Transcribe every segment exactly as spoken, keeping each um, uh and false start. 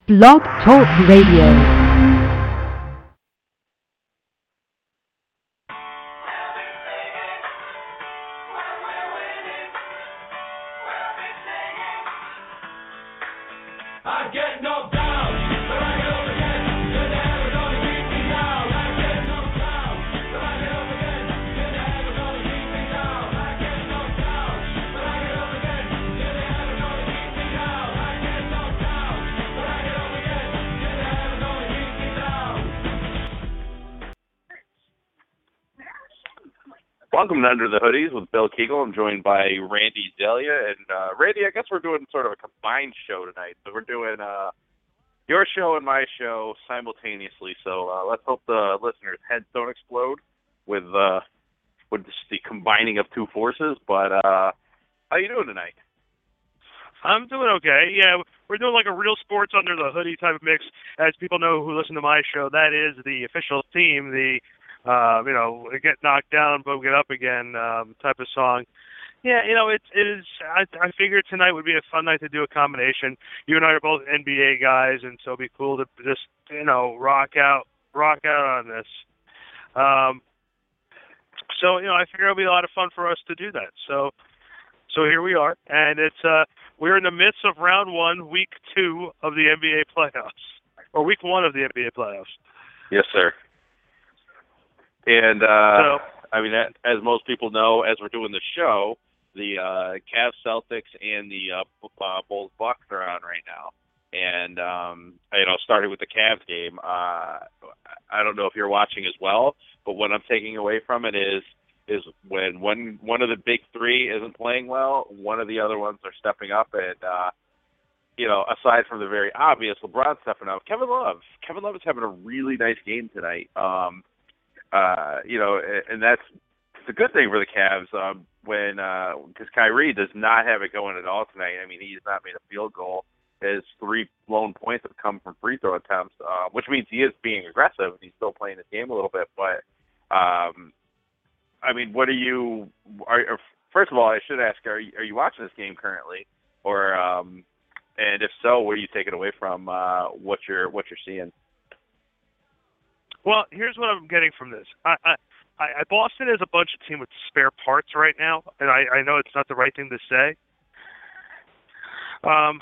Blog Talk Radio. Welcome to Under the Hoodies with Bill Kegel. I'm joined by Randy Delia. And uh, Randy, I guess we're doing sort of a combined show tonight. So we're doing uh, your show and my show simultaneously. So uh, let's hope the listeners' heads don't explode with uh, with the combining of two forces. But uh, how you doing tonight? I'm doing okay. Yeah, we're doing like a real sports under the hoodie type of mix. As people know who listen to my show, that is the official theme, the Uh, you know, get knocked down, but get up again um, type of song. Yeah, you know, it, it is. I, I figured tonight would be a fun night to do a combination. You and I are both N B A guys, and so it'd be cool to just, you know, rock out, rock out on this. Um, so, you know, I figure it'll be a lot of fun for us to do that. So, so here we are, and it's uh, we're in the midst of round one, week two of the N B A playoffs, or week one of the N B A playoffs. Yes, sir. And, uh, so, I mean, as most people know, as we're doing the show, the uh, Cavs, Celtics, and the uh, Bulls, Bucks are on right now. And, um, you know, starting with the Cavs game, uh, I don't know if you're watching as well, but what I'm taking away from it is is when one, one of the big three isn't playing well, one of the other ones are stepping up. And, uh, you know, aside from the very obvious, LeBron stepping up, Kevin Love. Kevin Love is having a really nice game tonight. Um Uh, you know, and that's it's a good thing for the Cavs um, when because uh, Kyrie does not have it going at all tonight. I mean, he's not made a field goal. His three blown points have come from free throw attempts, uh, which means he is being aggressive. He's still playing his game a little bit, but um, I mean, what are you? Are, are first of all, I should ask: Are you, are you watching this game currently, or um, and if so, what are you taking away from uh, what you're what you're seeing? Well, here's what I'm getting from this. I, I, I Boston is a bunch of team with spare parts right now, and I, I know it's not the right thing to say. Um,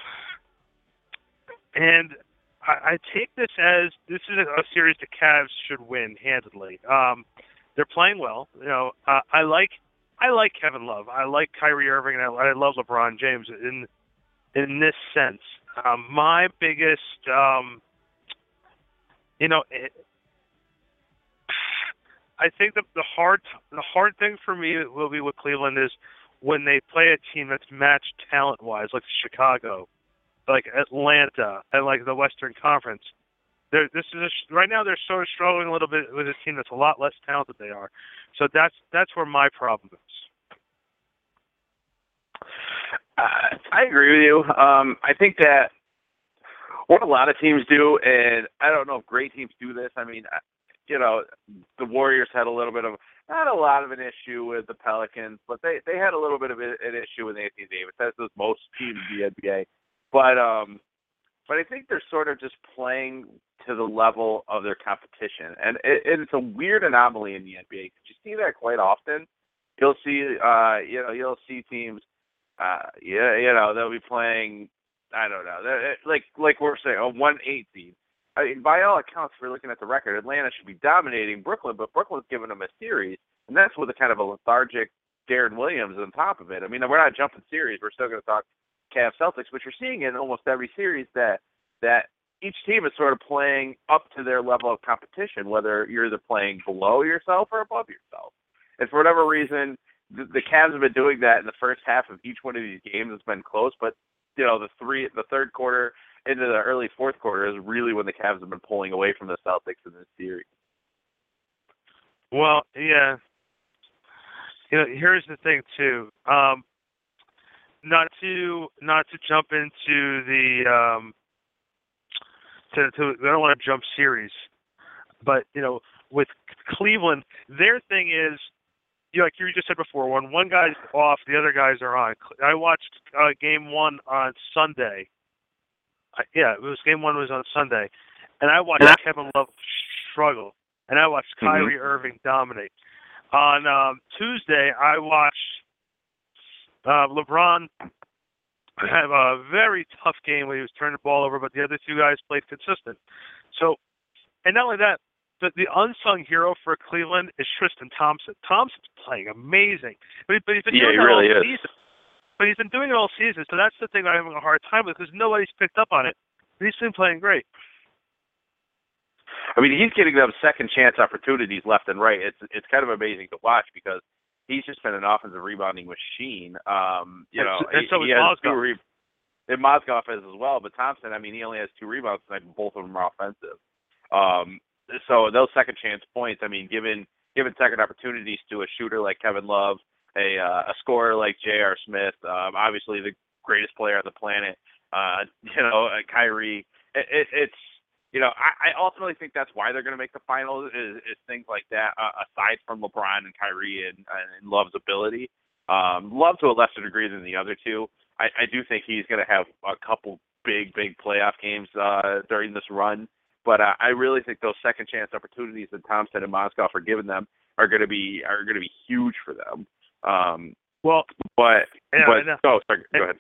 and I, I take this as this is a, a series the Cavs should win handedly. Um, they're playing well. You know, uh, I like I like Kevin Love. I like Kyrie Irving, and I, I love LeBron James in in this sense. Um, my biggest, um, you know. It, I think the the hard the hard thing for me will be with Cleveland is when they play a team that's matched talent wise, like Chicago, like Atlanta, and like the Western Conference. They're, this is a, right now they're sort of struggling a little bit with a team that's a lot less talented than they are. So that's that's where my problem is. Uh, I agree with you. Um, I think that what a lot of teams do, and I don't know if great teams do this. I mean. You know, the Warriors had a little bit of, not a lot of an issue with the Pelicans, but they, they had a little bit of an issue with Anthony Davis, as does most teams in the N B A. But um, but I think they're sort of just playing to the level of their competition, and it, it's a weird anomaly in the N B A. You see that quite often. You'll see, uh, you know, you'll see teams, uh, yeah, you know, they'll be playing, I don't know, like like we're saying, a one eight seed. I mean, by all accounts, if we're looking at the record, Atlanta should be dominating Brooklyn, but Brooklyn's giving them a series, and that's with a kind of a lethargic Deron Williams on top of it. I mean, we're not jumping series. We're still going to talk Cavs Celtics, but you're seeing in almost every series that that each team is sort of playing up to their level of competition, whether you're either playing below yourself or above yourself. And for whatever reason, the, the Cavs have been doing that in the first half of each one of these games. It's been close, but you know, the three, the third quarter into the early fourth quarter is really when the Cavs have been pulling away from the Celtics in this series. Well, yeah. You know, here's the thing too. Um, not to not to jump into the um, to, to I don't want to jump series, but you know, with Cleveland, their thing is, you know, like you just said before, when one guy's off, the other guys are on. I watched uh, game one on Sunday. yeah, it was game one was on Sunday, and I watched Kevin Love struggle, and I watched Kyrie mm-hmm. Irving dominate. On um, Tuesday, I watched uh, LeBron have a very tough game where he was turning the ball over, but the other two guys played consistent. So, and not only that, the, the unsung hero for Cleveland is Tristan Thompson. Thompson's playing amazing, but, he, but he's been yeah, doing he that really all is. season. But he's been doing it all season, so that's the thing I'm having a hard time with because nobody's picked up on it. But he's been playing great. I mean, he's getting them second chance opportunities left and right. It's it's kind of amazing to watch because he's just been an offensive rebounding machine. Um, you and know, so, and so he, he has two re- and Mozgov has as well, but Thompson, I mean, he only has two rebounds tonight, and both of them are offensive. Um, so those second chance points, I mean, given given second opportunities to a shooter like Kevin Love, a uh, a scorer like J R. Smith, um, obviously the greatest player on the planet, uh, you know, uh, Kyrie. It, it, it's you know, I, I ultimately think that's why they're going to make the finals is, is things like that. Uh, aside from LeBron and Kyrie and, and Love's ability, um, Love to a lesser degree than the other two. I, I do think he's going to have a couple big, big playoff games uh, during this run. But uh, I really think those second chance opportunities that Thompson and Mozgov are giving them are going to be are going to be huge for them. Um, well, but yeah, but yeah. oh, sorry, go ahead.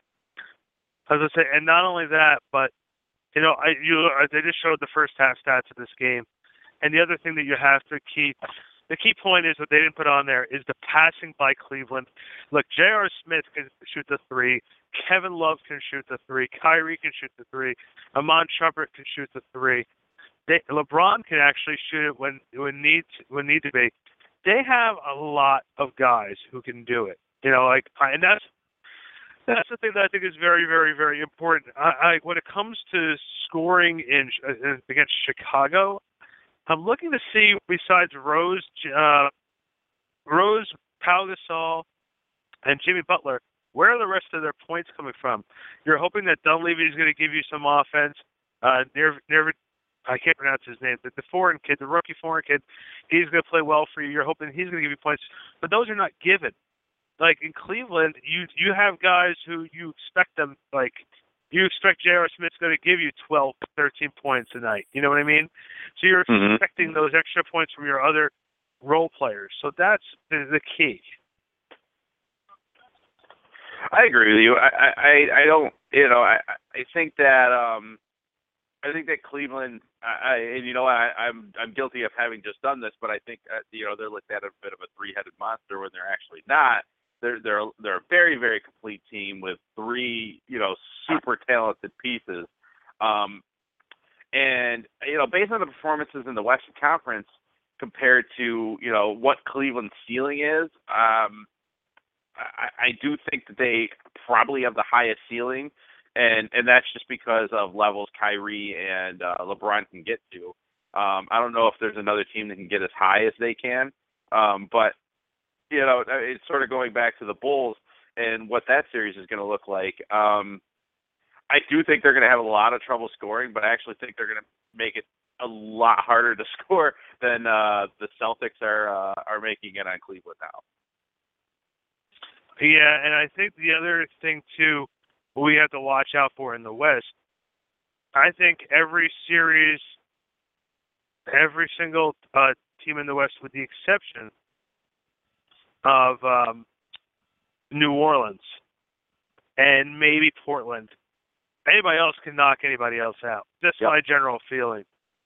I was going to say, and not only that, but you know, I you they just showed the first half stats of this game, and the other thing that you have to keep. The key point is what they didn't put on there is the passing by Cleveland. Look, J R. Smith can shoot the three. Kevin Love can shoot the three. Kyrie can shoot the three. Iman Shumpert can shoot the three. They, LeBron can actually shoot it when when need when need to be. They have a lot of guys who can do it. You know, like and that's that's the thing that I think is very, very, very important. I, I when it comes to scoring in uh, against Chicago, I'm looking to see besides Rose, uh, Rose, Pau Gasol, and Jimmy Butler, where are the rest of their points coming from? You're hoping that Dunleavy is going to give you some offense. Uh, near, near, I can't pronounce his name, but the foreign kid, the rookie foreign kid, he's going to play well for you. You're hoping he's going to give you points, but those are not given. Like in Cleveland, you you have guys who you expect them, like you expect J R. Smith's going to give you twelve, thirteen points a night. You know what I mean? So you're mm-hmm. expecting those extra points from your other role players. So that's the, the key. I agree with you. I, I, I don't, you know, I, I think that, um, I think that Cleveland, I, and you know, I, I'm, I'm guilty of having just done this, but I think, uh, you know, they're looked at a bit of a three-headed monster when they're actually not. They're, they're, they're a very, very complete team with three, you know, super talented pieces. Um, and, you know, based on the performances in the Western Conference compared to, you know, what Cleveland's ceiling is, um, I, I do think that they probably have the highest ceiling, and, and that's just because of levels Kyrie and uh, LeBron can get to. Um, I don't know if there's another team that can get as high as they can, um, but, you know, it's sort of going back to the Bulls and what that series is going to look like. Um, I do think they're going to have a lot of trouble scoring, but I actually think they're going to make it a lot harder to score than uh, the Celtics are uh, are making it on Cleveland now. Yeah, and I think the other thing, too, we have to watch out for in the West, I think every series, every single uh, team in the West, with the exception of um, New Orleans and maybe Portland, anybody else can knock anybody else out. That's yep. my general feeling.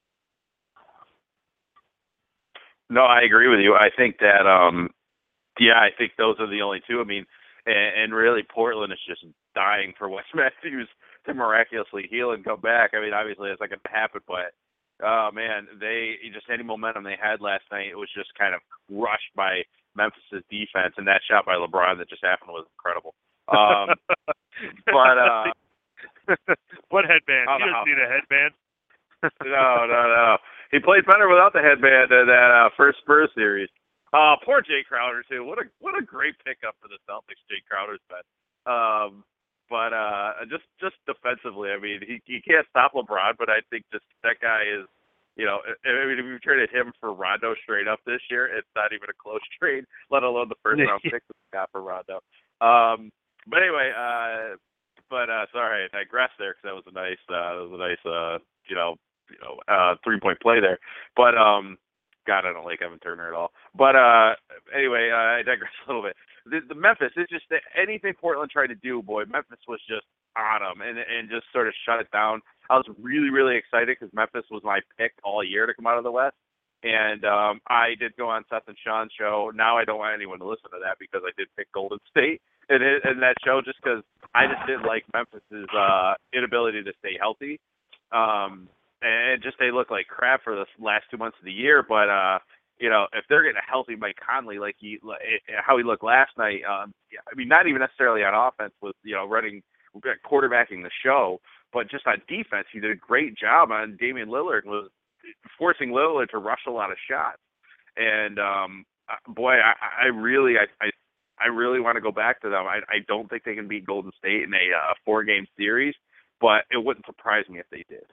No, I agree with you. I think that, um, yeah, I think those are the only two. I mean, and, and really Portland is just dying for Wes Matthews to miraculously heal and come back. I mean, obviously that's not going to happen, but, oh, man, they just any momentum they had last night, it was just kind of rushed by Memphis' defense, and that shot by LeBron that just happened was incredible. Um, but, uh, what headband? You don't need a headband. no, no, no. He played better without the headband in that uh, first Spurs series. Uh, poor Jay Crowder too. What a what a great pickup for the Celtics. Jay Crowder's been. Um, but uh, just just defensively, I mean, he he can't stop LeBron, but I think just that guy is, you know, I mean, if you traded him for Rondo straight up this year, it's not even a close trade, let alone the first round pick that we got for Rondo. Um, but anyway, uh, but uh, sorry, I digressed there because that was a nice, uh, that was a nice, uh, you know, you know, uh, three point play there. But um, God, I don't like Evan Turner at all. But uh, anyway, uh, I digress a little bit. The, the Memphis, it's just that anything Portland tried to do, boy, Memphis was just on them and and just sort of shut it down. I was really, really excited because Memphis was my pick all year to come out of the West. And um, I did go on Seth and Sean's show. Now I don't want anyone to listen to that because I did pick Golden State in, it, in that show just because I just didn't like Memphis's uh, inability to stay healthy. Um, and just they look like crap for the last two months of the year. But, uh, you know, if they're getting a healthy Mike Conley like he, like, how he looked last night, um, I mean, not even necessarily on offense with, you know, running, quarterbacking the show, but just on defense, he did a great job on Damian Lillard was forcing Lillard to rush a lot of shots. And um, boy, I, I really, I, I, I really want to go back to them. I, I don't think they can beat Golden State in a uh, four-game series, but it wouldn't surprise me if they did.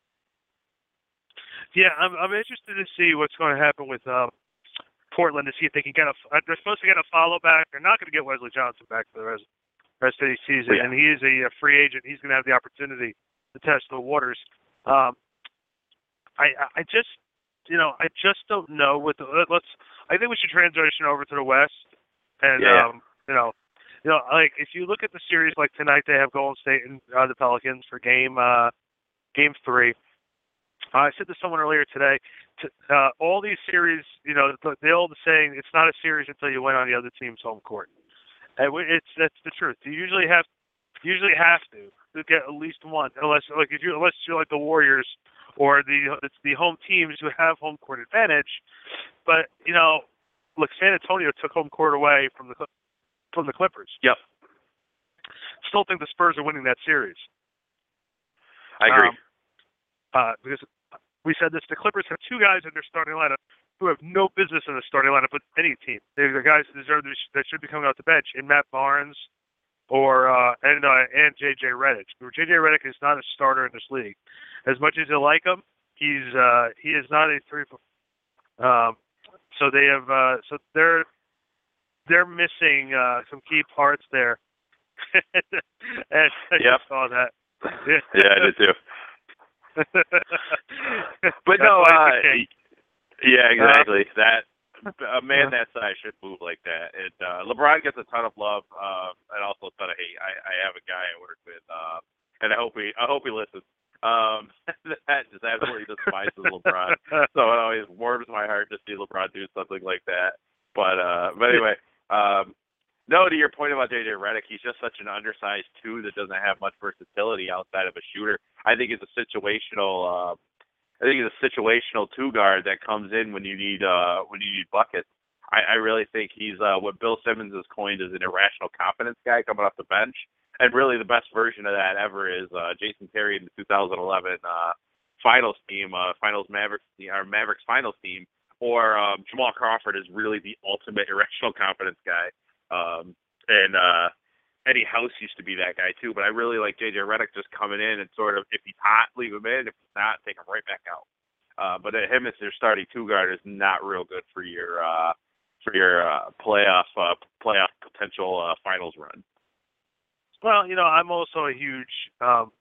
Yeah, I'm, I'm interested to see what's going to happen with um, Portland to see if they can get a. They're supposed to get a follow back. They're not going to get Wesley Johnson back for the rest, rest of the season, Yeah. and he is a, a free agent. He's going to have the opportunity to test the waters. Um, I, I just, you know, I just don't know. With the, let's, I think we should transition over to the West, and yeah. um, you know, you know, like if you look at the series like tonight, they have Golden State and uh, the Pelicans for game, uh, game three. Uh, I said to someone earlier today, to, uh, all these series, you know, they're all saying it's not a series until you win on the other team's home court. And it's that's the truth. You usually have, you usually have to, to get at least one, unless like if you unless you're like the Warriors or the it's the home teams who have home court advantage. But you know, look, San Antonio took home court away from the from the Clippers. Yep. Still think the Spurs are winning that series. I agree. Um, uh, because we said this, the Clippers have two guys in their starting lineup who have no business in the starting lineup with any team. They're the guys who deserve that should be coming off the bench in Matt Barnes or uh, and uh, and J J Redick. J J Redick is not a starter in this league. As much as you like him, he's uh, he is not a three. Um, so they have uh, so they're they're missing uh, some key parts there. and I yep. just saw that. Yeah, I did too. But no, uh, yeah, exactly. Uh, that a man yeah. that size should move like that. And uh, LeBron gets a ton of love uh, and also a ton of hate. I, I have a guy I work with, uh, and I hope he I hope he listens. Um, that just absolutely despises LeBron. So it always warms my heart to see LeBron do something like that. But uh, but anyway, um, no, to your point about J J Redick, he's just such an undersized two that doesn't have much versatility outside of a shooter. I think it's a situational. Uh, I think he's a situational two guard that comes in when you need uh, when you need buckets. I, I really think he's uh, what Bill Simmons has coined as an irrational confidence guy coming off the bench. And really, the best version of that ever is uh, Jason Terry in the two thousand eleven uh, Finals team, uh, Finals Mavericks, or Mavericks Finals team, or um, Jamal Crawford is really the ultimate irrational confidence guy. Um, and uh, Eddie House used to be that guy too, but I really like J J Redick just coming in and sort of, if he's hot, leave him in. If he's not, take him right back out. Uh, but him as your starting two guard is not real good for your uh, for your uh, playoff uh, playoff potential uh, finals run. Well, you know, I'm also a huge, um,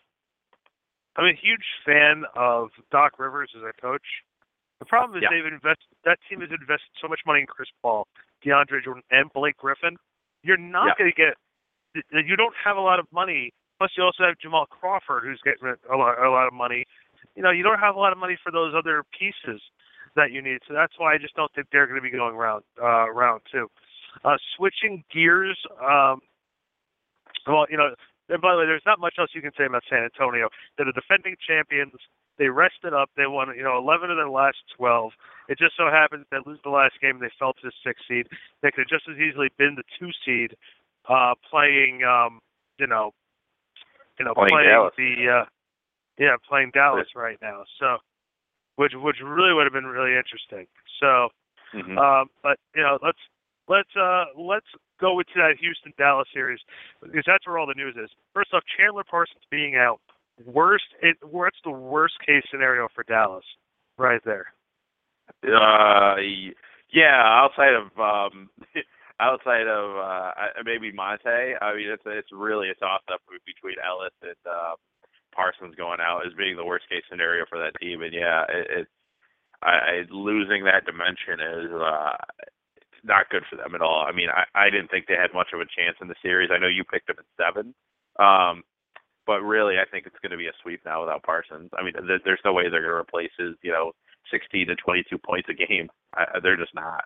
I'm a huge fan of Doc Rivers as a coach. The problem is yeah. they've invested, that team has invested so much money in Chris Paul, DeAndre Jordan, and Blake Griffin. You're not yeah. going to get, you don't have a lot of money. Plus, you also have Jamal Crawford, who's getting a lot, a lot of money. You know, you don't have a lot of money for those other pieces that you need. So that's why I just don't think they're going to be going round, uh, round two. Uh, switching gears, um, well, you know, and by the way, there's not much else you can say about San Antonio. They're the defending champions. They rested up. They won, you know, eleven of their last twelve. It just so happens they lose the last game. They fell to the sixth seed. They could have just as easily been the two seed, uh, playing, um, you know, you know, playing, playing Dallas. the, uh, yeah, playing Dallas right now. So, which which really would have been really interesting. So, mm-hmm. um, but you know, let's let's uh, let's go into that Houston Dallas series because that's where all the news is. First off, Chandler Parsons being out. Worst, it, what's the worst case scenario for Dallas? Right there. Uh, yeah. Outside of, um, outside of uh, maybe Monte, I mean, it's it's really a toss-up between Ellis and uh, Parsons going out as being the worst-case scenario for that team. And, yeah, it, it's I, I, losing that dimension is uh, not good for them at all. I mean, I, I didn't think they had much of a chance in the series. I know you picked them at seven. Um, but really, I think it's going to be a sweep now without Parsons. I mean, th- there's no way they're going to replace his, you know, sixteen to twenty-two points a game. I, they're just not.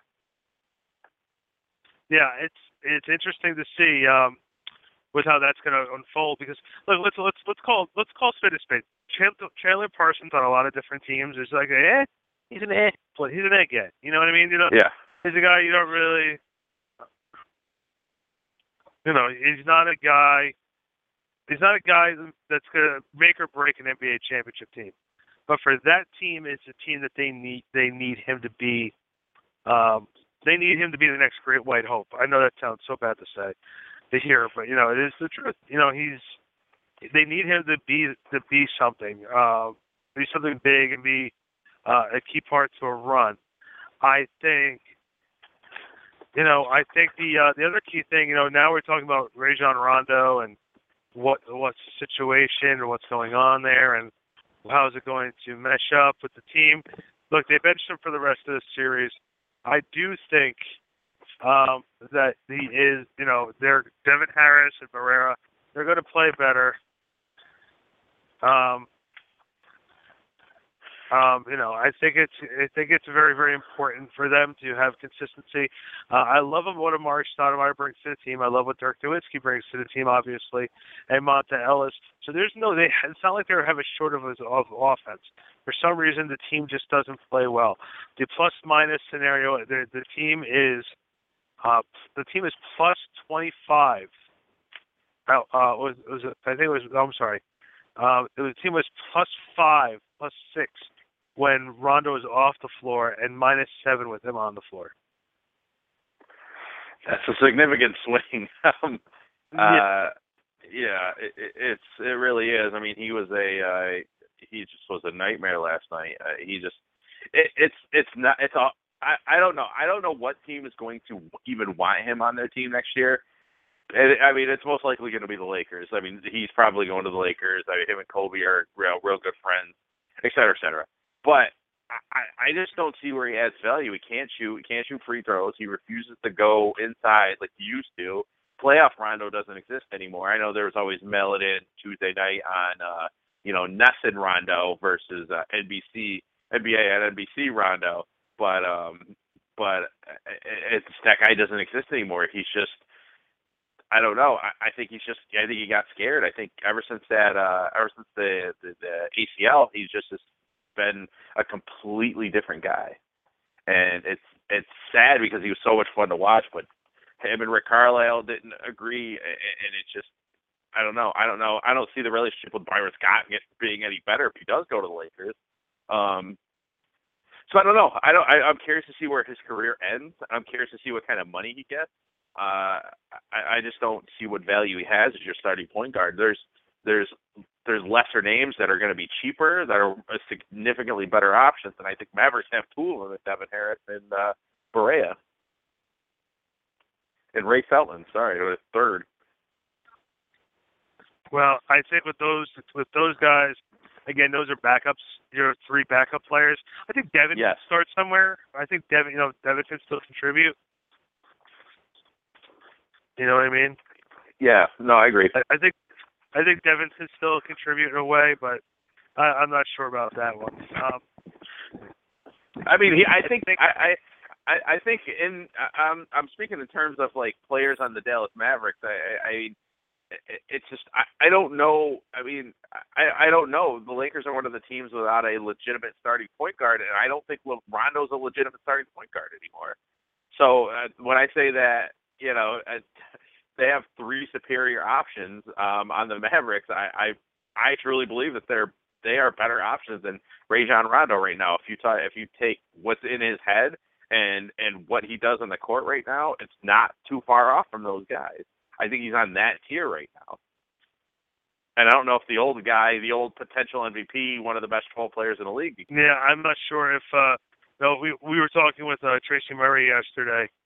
Yeah, it's it's interesting to see um, with how that's going to unfold because look, let's let's let's call let's call spade a spade. Chandler Parsons on a lot of different teams is like eh, he's an eh, but he's an eh guy. You know what I mean? You know, yeah. He's a guy you don't really, you know, he's not a guy. He's not a guy that's going to make or break an N B A championship team. But for that team, it's a team that they need. They need him to be. Um, they need him to be the next great white hope. I know that sounds so bad to say, to hear, but you know it is the truth. You know he's. They need him to be to be something, uh, be something big, and be uh, a key part to a run. I think. You know, I think the uh, the other key thing. You know, now we're talking about Rajon Rondo and what what's the situation or what's going on there, and how is it going to mesh up with the team? Look, they benched him for the rest of the series. I do think um, that he is, you know, they're Devin Harris and Barrera. They're going to play better. Um, um, you know, I think it's I think it's very very important for them to have consistency. Uh, I love what Amari Stoudemire brings to the team. I love what Dirk Nowitzki brings to the team, obviously, and Monta Ellis. So there's no, they it's not like they have a short of of offense. For some reason, the team just doesn't play well. The plus minus scenario, the the team is uh, the team is plus twenty-five. Uh, uh, was was it, I think it was. I'm sorry. Uh, the team was plus five, plus six when Rondo was off the floor, and minus seven with him on the floor. That's a significant swing. um, yeah, uh, yeah, it, it, it's it really is. I mean, he was a uh, he just was a nightmare last night. Uh, he just it, it's it's not it's all. I, I don't know. I don't know what team is going to even want him on their team next year. And, I mean, it's most likely going to be the Lakers. I mean, he's probably going to the Lakers. I mean, him and Kobe are real, real good friends, et cetera, et cetera. But I, I just don't see where he adds value. He can't shoot. He can't shoot free throws. He refuses to go inside like he used to. Playoff Rondo doesn't exist anymore. I know there was always Melody Tuesday night on, uh, you know, Nesson Rondo versus uh, N B C, N B A and N B C Rondo. But um, but it's that guy doesn't exist anymore. He's just. I don't know. I, I think he's just. I think he got scared. I think ever since that, uh, ever since the, the the A C L, he's just been a completely different guy, and it's it's sad because he was so much fun to watch. But him and Rick Carlisle didn't agree, and it's just. I don't know. I don't know. I don't see the relationship with Byron Scott being any better if he does go to the Lakers. Um, so I don't know. I don't. I, I'm curious to see where his career ends. I'm curious to see what kind of money he gets. Uh, I, I just don't see what value he has as your starting point guard. There's there's there's lesser names that are going to be cheaper, that are significantly better options, and I think Mavericks have two of them: Devin Harris and uh, Barea and Ray Felton. Sorry, was third. Well, I think with those with those guys, again, those are backups. Your three backup players. I think Devin yes. can start somewhere. I think Devin, you know, Devin can still contribute. You know what I mean? Yeah, no, I agree. I, I think I think Devin can still contribute in a way, but I, I'm not sure about that one. Um, I mean, he, I think I, I I think in I'm I'm speaking in terms of like players on the Dallas Mavericks. I I mean, it's just I, I don't know. I mean, I I don't know. The Lakers are one of the teams without a legitimate starting point guard, and I don't think Rondo's a legitimate starting point guard anymore. So uh, when I say that. You know, uh, they have three superior options um, on the Mavericks. I, I I truly believe that they're they are better options than Rajon Rondo right now. If you ta- if you take what's in his head and and what he does on the court right now, it's not too far off from those guys. I think he's on that tier right now. And I don't know if the old guy, the old potential M V P, one of the best role players in the league. Yeah, I'm not sure if. Uh, no, we we were talking with uh, Tracy Murray yesterday.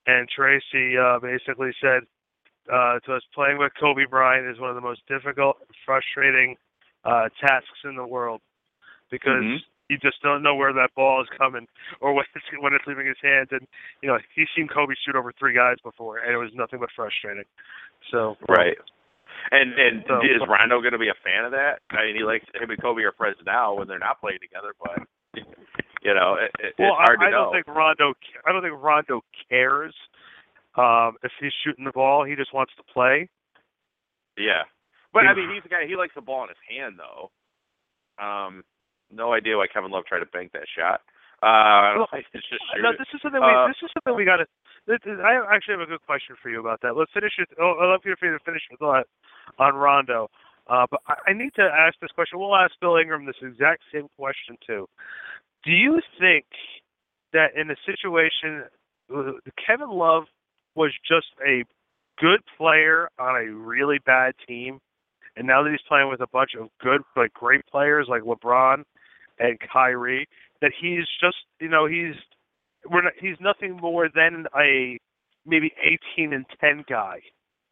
and Tracy uh, basically said uh, to us, playing with Kobe Bryant is one of the most difficult, frustrating uh, tasks in the world because mm-hmm. you just don't know where that ball is coming or when it's, when it's leaving his hands. And, you know, he's seen Kobe shoot over three guys before, and it was nothing but frustrating. So Right. And and so, is Rondo going to be a fan of that? I mean, he likes him and Kobe are friends now when they're not playing together, but you know, it, it, well, it's hard I, to I know. don't think Rondo. I don't think Rondo cares um, if he's shooting the ball. He just wants to play. Yeah, but I mean, he's the guy. He likes the ball in his hand, though. Um, no idea why Kevin Love tried to bank that shot. Uh, well, just no, this is something we. uh, This is something we got to. I actually have a good question for you about that. Let's finish it. Oh, I'd love you to finish your thought on Rondo. Uh, but I, I need to ask this question. We'll ask Bill Ingram this exact same question too. Do you think that in a situation, uh, Kevin Love was just a good player on a really bad team, and now that he's playing with a bunch of good, like great players like LeBron and Kyrie, that he's just, you know, he's we're not, he's nothing more than a maybe eighteen and ten guy.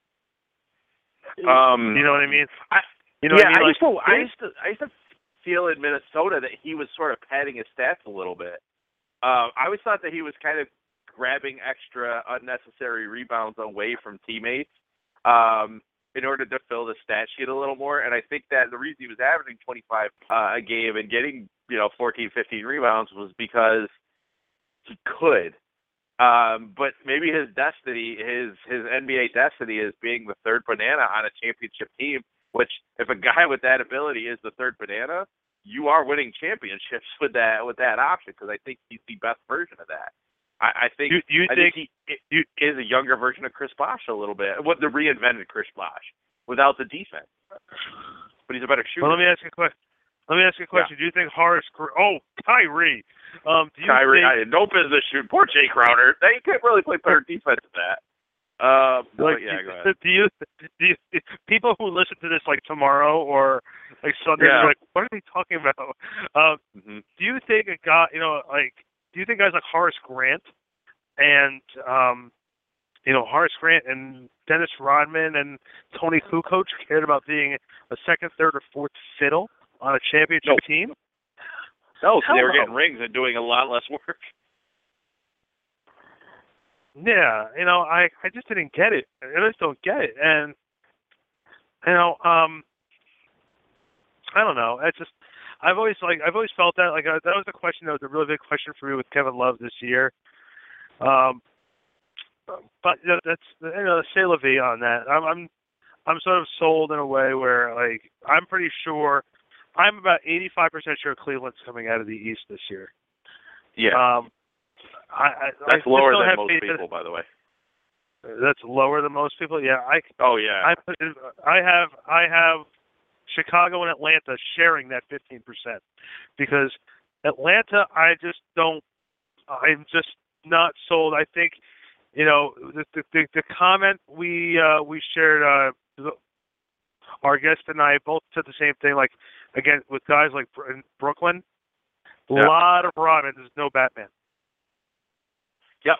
Um, you know what I mean? I, you know yeah, what I mean? I Like, used to, I used to, I used to feel in Minnesota that he was sort of padding his stats a little bit. Uh, I always thought that he was kind of grabbing extra unnecessary rebounds away from teammates um, in order to fill the stat sheet a little more. And I think that the reason he was averaging twenty-five uh, a game and getting, you know, fourteen, fifteen rebounds was because he could. Um, but maybe his destiny, his his N B A destiny is being the third banana on a championship team, which if a guy with that ability is the third banana, you are winning championships with that with that option, because I think he's the best version of that. I, I think you, you I think, think he you, is a younger version of Chris Bosh a little bit. What the reinvented Chris Bosh without the defense, but he's a better shooter. Well, let me ask you a question. Let me ask you a question. Yeah. Do you think Horace? Oh, Kyrie. Um, do you Kyrie, think, I had no business shooting. Poor Jay Crowder. They can't really play better defense than that. Uh, like, but yeah, go ahead. Do you, do you, people who listen to this like tomorrow or like Sunday, Yeah. are like, what are they talking about? Um, mm-hmm. Do you think a guy, you know, like, do you think guys like Horace Grant and, um, you know, Horace Grant and Dennis Rodman and Tony Kukoc cared about being a second, third, or fourth fiddle on a championship Nope. team? No, because they were Hell no. getting rings and doing a lot less work. Yeah, you know, I, I just didn't get it. I just don't get it. And, you know, um, I don't know. It's just, I've always, like, I've always felt that, like, uh, that was a question that was a really big question for me with Kevin Love this year. Um, but, you know, that's, you know, c'est la vie on that. I'm, I'm, I'm sort of sold in a way where, like, I'm pretty sure, I'm about eighty-five percent sure Cleveland's coming out of the East this year. Yeah. Um, I, I, That's I lower still than have most faith people, that, by the way. That's lower than most people. Yeah, I. Oh yeah. I, I have I have Chicago and Atlanta sharing that fifteen percent because Atlanta, I just don't. I'm just not sold. I think, you know, the the, the comment we uh, we shared. Uh, our guest and I both said the same thing. Like, again, with guys like in Brooklyn, a Yeah. lot of Rodman. There's no Batman. Yep.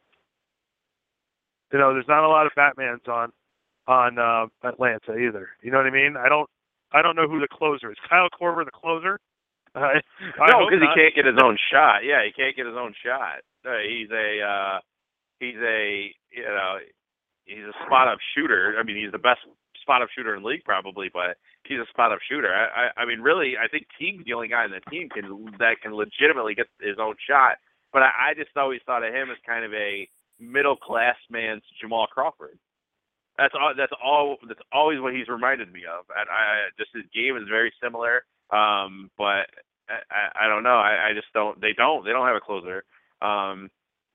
You know, there's not a lot of Batmans on on uh, Atlanta either. You know what I mean? I don't I don't know who the closer is. Kyle Korver the closer? Uh, No, because he can't get his own shot. Yeah, he can't get his own shot. Uh, he's a uh, he's a you know he's a spot up shooter. I mean, he's the best spot up shooter in the league probably, but he's a spot up shooter. I, I I mean, really, I think Teague's the only guy in the team can that can legitimately get his own shot. But I, I just always thought of him as kind of a middle class man's Jamal Crawford. That's all. That's all. That's always what he's reminded me of. And I just his game is very similar. Um, but I, I, I don't know. I, I just don't. They don't. They don't have a closer. Um,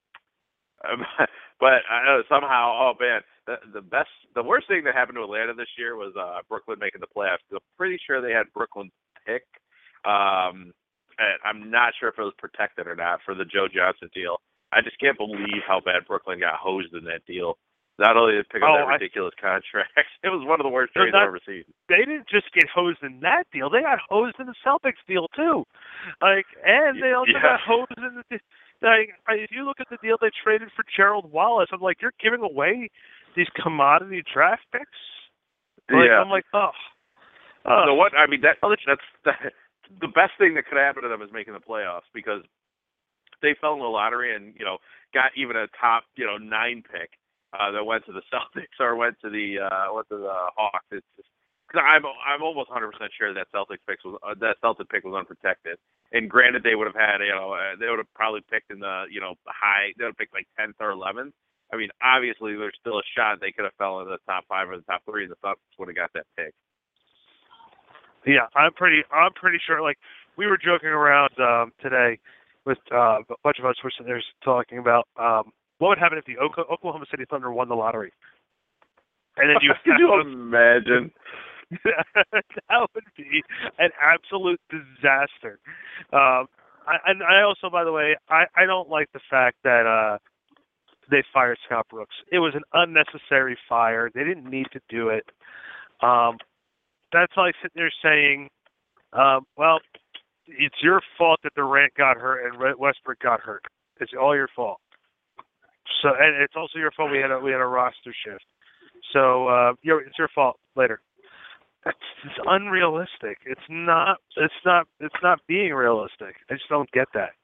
but I know somehow. Oh man, the, the best, the worst thing that happened to Atlanta this year was uh, Brooklyn making the playoffs. I'm pretty sure they had Brooklyn's pick. Um, and I'm not sure if it was protected or not for the Joe Johnson deal. I just can't believe how bad Brooklyn got hosed in that deal. Not only did they pick up Oh, that ridiculous I, contract, it was one of the worst They're trades not- I've ever seen. They didn't just get hosed in that deal; they got hosed in the Celtics deal too. Like, and they also Yeah. got hosed in the I, I, if you look at the deal they traded for Gerald Wallace, I'm like, you're giving away these commodity draft picks. Like, yeah. I'm like, oh. oh. So what? I mean, that that's that, the best thing that could happen to them is making the playoffs because they fell in the lottery and you know got even a top you know nine pick uh, that went to the Celtics or went to the uh, went to the Hawks. It's just because I'm I'm almost one hundred percent sure that Celtics pick was uh, that Celtic pick was unprotected. And granted, they would have had you know uh, they would have probably picked in the you know high they would have picked like tenth or eleventh. I mean, obviously, there's still a shot they could have fell into the top five or the top three, and the Celtics would have got that pick. Yeah, I'm pretty. I'm pretty sure. Like we were joking around um, today with uh, a bunch of us were sitting there talking about um, what would happen if the Oklahoma City Thunder won the lottery, and then you could you imagine? That would be an absolute disaster. Um, I, and I also, by the way, I, I don't like the fact that uh, they fired Scott Brooks. It was an unnecessary fire. They didn't need to do it. Um, that's like sitting there saying, um, well, it's your fault that Durant got hurt and Westbrook got hurt. It's all your fault. So, and it's also your fault we had a, we had a roster shift. So, uh, you're, it's your fault later. It's, it's unrealistic. It's not. It's not. It's not being realistic. I just don't get that.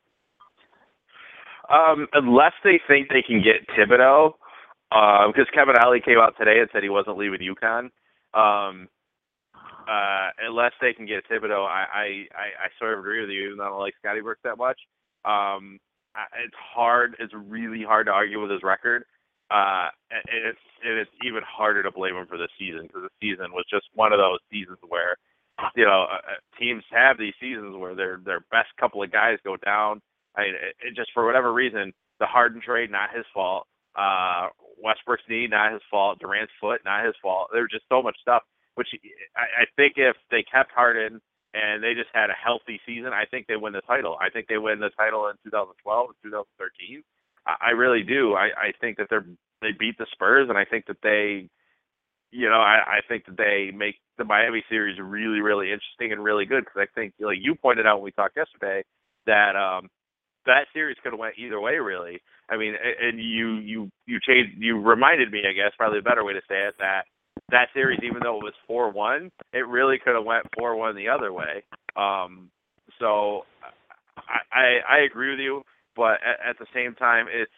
Um, unless they think they can get Thibodeau, because uh, Kevin Ollie came out today and said he wasn't leaving UConn. Um, uh, unless they can get Thibodeau, I, I, I, I sort of agree with you, even though I don't like Scotty Brooks that much. Um, it's hard. It's really hard to argue with his record. Uh, and it's and it's even harder to blame him for this season because the season was just one of those seasons where, you know, uh, teams have these seasons where their their best couple of guys go down. I mean, it, it just for whatever reason, the Harden trade, not his fault. Uh, Westbrook's knee, not his fault. Durant's foot, not his fault. There was just so much stuff. Which I, I think if they kept Harden and they just had a healthy season, I think they win the title. I think they win the title in two thousand twelve and two thousand thirteen. I really do. I, I think that they're they beat the Spurs, and I think that they, you know, I, I think that they make the Miami series really, really interesting and really good because I think, like you pointed out when we talked yesterday, that um, that series could have went either way, really. I mean, and you you you changed, you reminded me, I guess, probably a better way to say it, that that series, even though it was four one, it really could have went four one the other way. Um, so I, I I agree with you. But at, at the same time, it's,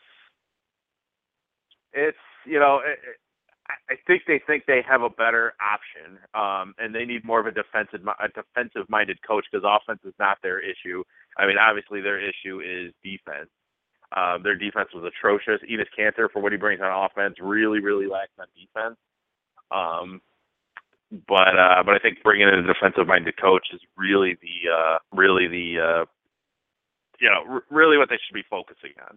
it's you know, it, it, I think they think they have a better option, um, and they need more of a defensive, a defensive-minded coach because offense is not their issue. I mean, obviously their issue is defense. Um, their defense was atrocious. Enes Kanter, for what he brings on offense, really, really lacks on defense. Um, but uh, but I think bringing in a defensive-minded coach is really the uh, really the uh, you know, r- really what they should be focusing on.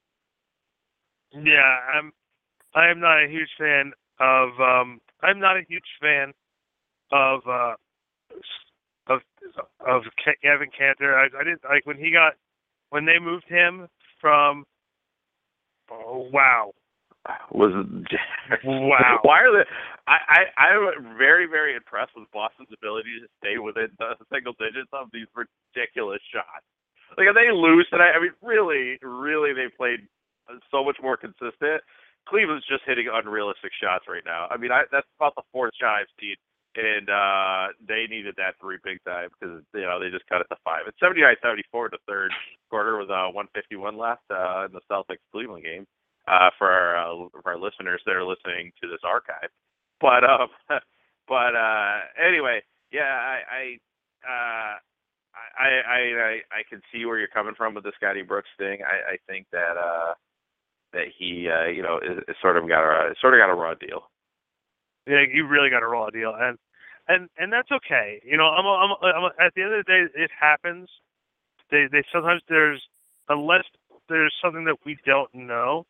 Yeah, I'm. I am not a huge fan of. Um, I'm not a huge fan of uh, of of Evan Kanter. I, I didn't like when he got when they moved him from. Oh, wow. Was wow. Why are they? I, I I'm very very impressed with Boston's ability to stay within the single digits of these ridiculous shots. Like, if they lose tonight, I mean, really, really, they played so much more consistent. Cleveland's just hitting unrealistic shots right now. I mean, I, that's about the fourth shot I've seen, and uh, they needed that three big time because, you know, they just cut it to five. It's seventy-nine seventy-four in the third quarter with uh, one fifty-one left uh, in the Celtics-Cleveland game uh, for, our, uh, for our listeners that are listening to this archive. But, um, but uh, anyway, yeah, I... I uh, I, I I I can see where you're coming from with the Scotty Brooks thing. I, I think that uh, that he uh, you know is, is sort of got a sort of got a raw deal. Yeah, you really got a raw deal, and and and that's okay. You know, I'm, I'm, I'm at the end of the day, it happens. They they sometimes there's unless there's something that we don't know,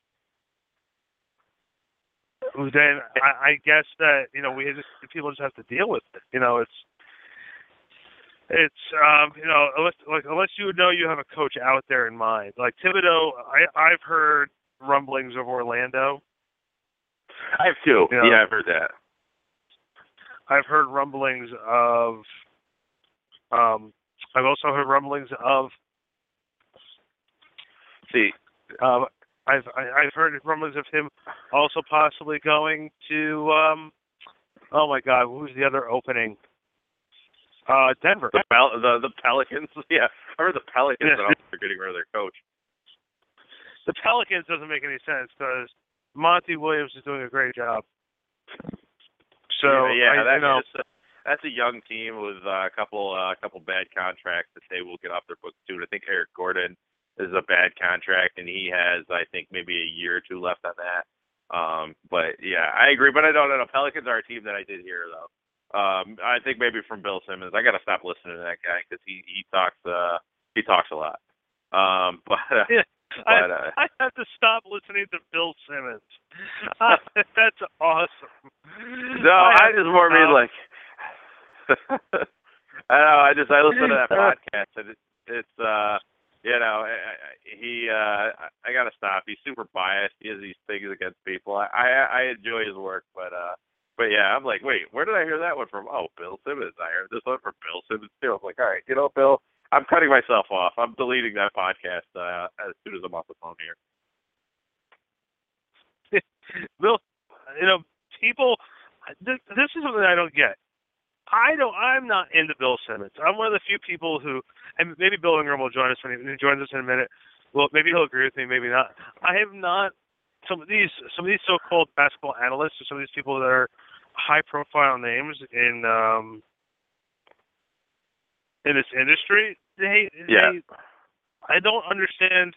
then I, I guess that you know we just people just have to deal with it. You know, it's. It's um, you know unless like unless you know you have a coach out there in mind. Like Thibodeau, I I've heard rumblings of Orlando. I have too. You know, yeah, I've heard that. I've heard rumblings of. Um, I've also heard rumblings of See, um, I've I, I've heard rumors of him also possibly going to. Um, oh my God, who's the other opening? Uh, Denver. The Pel- the the Pelicans. Yeah, I heard the Pelicans Yeah. are getting rid of their coach. The Pelicans doesn't make any sense because Monty Williams is doing a great job. So yeah, yeah I, that, you know, is, that's a young team with uh, a couple a uh, couple bad contracts that they will get off their books soon. I think Eric Gordon is a bad contract, and he has, I think, maybe a year or two left on that. Um, but yeah, I agree. But I don't know. Pelicans are a team that I did hear though. Um, I think maybe from Bill Simmons. I got to stop listening to that guy because he he talks uh, he talks a lot. Um, but uh, yeah, but I, uh, I have to stop listening to Bill Simmons. That's awesome. no, I, I, just more mean um, like I don't know. I just I listen to that podcast and it, it's uh. You know, he. Uh, I gotta stop. He's super biased. He has these things against people. I, I, I enjoy his work, but, uh, but yeah, I'm like, wait, where did I hear that one from? Oh, Bill Simmons. I heard this one from Bill Simmons too. I'm like, all right, you know, Bill, I'm cutting myself off. I'm deleting that podcast uh, as soon as I'm off the phone here. Bill, you know, people. This, this is something I don't get. I don't. I'm not into Bill Simmons. I'm one of the few people who, and maybe Bill Ingram will join us when he joins us in a minute. Well, maybe he'll agree with me, maybe not. I have not. Some of these, some of these so-called basketball analysts, or some of these people that are high-profile names in um, in this industry, they, Yeah. they, I don't understand.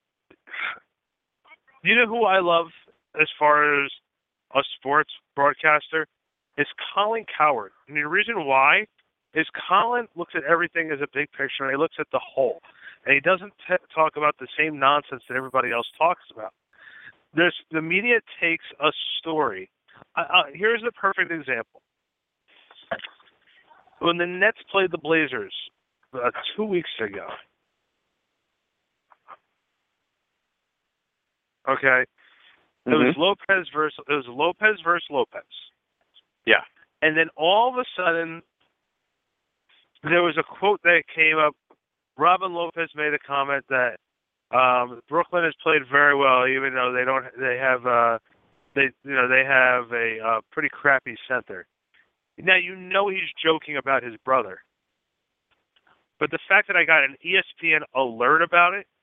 You know who I love as far as a sports broadcaster? Is Colin Cowherd. And the reason why is Colin looks at everything as a big picture, and he looks at the whole. And he doesn't t- talk about the same nonsense that everybody else talks about. There's, the media takes a story. Uh, uh, here's a perfect example. When the Nets played the Blazers uh, two weeks ago, okay, Mm-hmm. it was Lopez versus it was Lopez versus Lopez. Yeah. And then all of a sudden, there was a quote that came up. Robin Lopez made a comment that um, Brooklyn has played very well, even though they don't. They have uh, they you know they have a uh, pretty crappy center. Now you know he's joking about his brother, but the fact that I got an E S P N alert about it.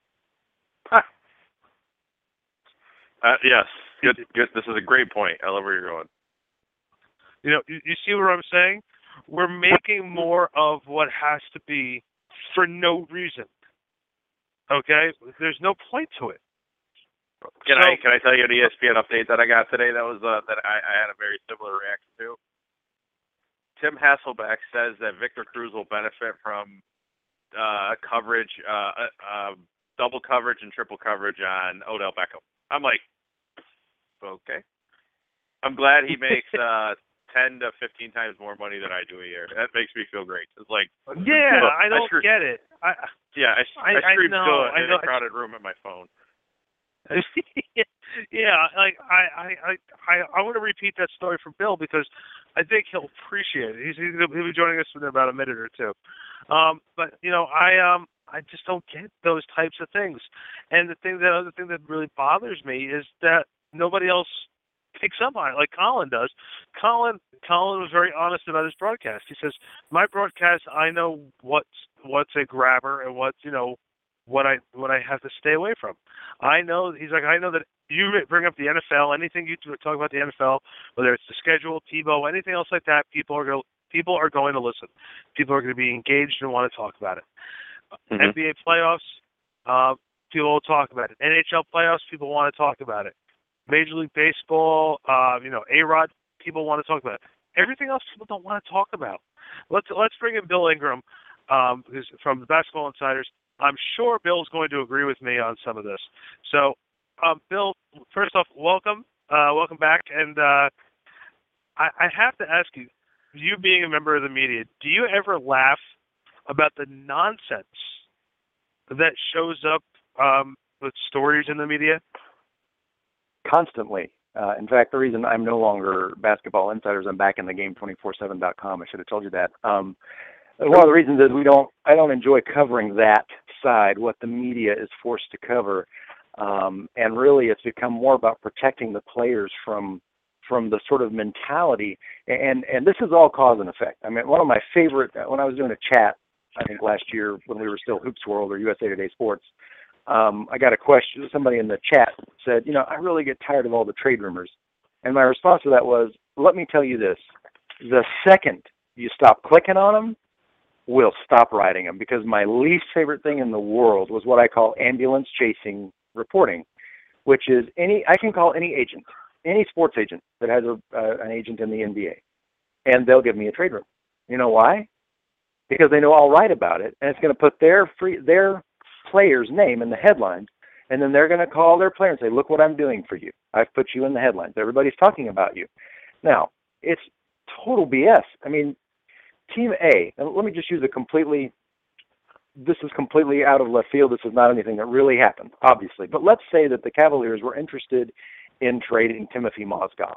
Uh, yes. Good. Good. This is a great point. I love where you're going. You know, you, you see what I'm saying? We're making more of what has to be for no reason. Okay? There's no point to it. Can so, I can I tell you an E S P N update that I got today that was uh, that I, I had a very similar reaction to? Tim Hasselbeck says that Victor Cruz will benefit from uh, coverage, uh, uh, double coverage and triple coverage on Odell Beckham. I'm like, okay. I'm glad he makes uh, ten to fifteen times more money than I do a year. That makes me feel great. It's like, yeah, look, I don't I screw- get it. I, yeah, I, I, I screamed I know, still I in know. a crowded room at my phone. yeah, like I, I, I, I, I want to repeat that story for Bill because I think he'll appreciate it. He's he'll be joining us in about a minute or two. Um, but you know, I um, I just don't get those types of things. And the thing, the other thing that really bothers me is that nobody else picks up on it like Colin does. Colin, Colin was very honest about his broadcast. He says, "My broadcast, I know what's what's a grabber and what's you know." what I what I have to stay away from. I know he's like I know that you bring up the N F L, anything you talk about the N F L, whether it's the schedule, Tebow, anything else like that, people are going people are going to listen. People are going to be engaged and want to talk about it. Mm-hmm. N B A playoffs, uh, people will talk about it. N H L playoffs, people want to talk about it. Major League Baseball, uh, you know, A-Rod, people want to talk about it. Everything else, people don't want to talk about. Let's let's bring in Bill Ingram, um, who's from the Basketball Insiders. I'm sure Bill's going to agree with me on some of this. So, um, Bill, first off, welcome. Uh, welcome back. And uh, I, I have to ask you, you being a member of the media, do you ever laugh about the nonsense that shows up um, with stories in the media? Constantly. Uh, in fact, the reason I'm no longer Basketball Insiders, I'm back in the game two forty-seven dot com. I should have told you that. Um, One of the reasons is we don't. I don't enjoy covering that aside what the media is forced to cover, um, and really it's become more about protecting the players from from the sort of mentality, and and this is all cause and effect. I mean, one of my favorite, when I was doing a chat, I think last year when we were still Hoops World or U S A Today Sports, um, I got a question, somebody in the chat said, you know, I really get tired of all the trade rumors. And my response to that was, let me tell you this, the second you stop clicking on them, we'll stop writing them, because my least favorite thing in the world was what I call ambulance chasing reporting, which is any, I can call any agent, any sports agent that has a, uh, an agent in the N B A, and they'll give me a trade room. You know why? Because they know I'll write about it, and it's going to put their free, their player's name in the headlines, and then they're going to call their player and say, look what I'm doing for you. I've put you in the headlines. Everybody's talking about you. Now, it's total B S. I mean, Team A, and let me just use a completely, this is completely out of left field. This is not anything that really happened, obviously. But let's say that the Cavaliers were interested in trading Timothy Mozgov.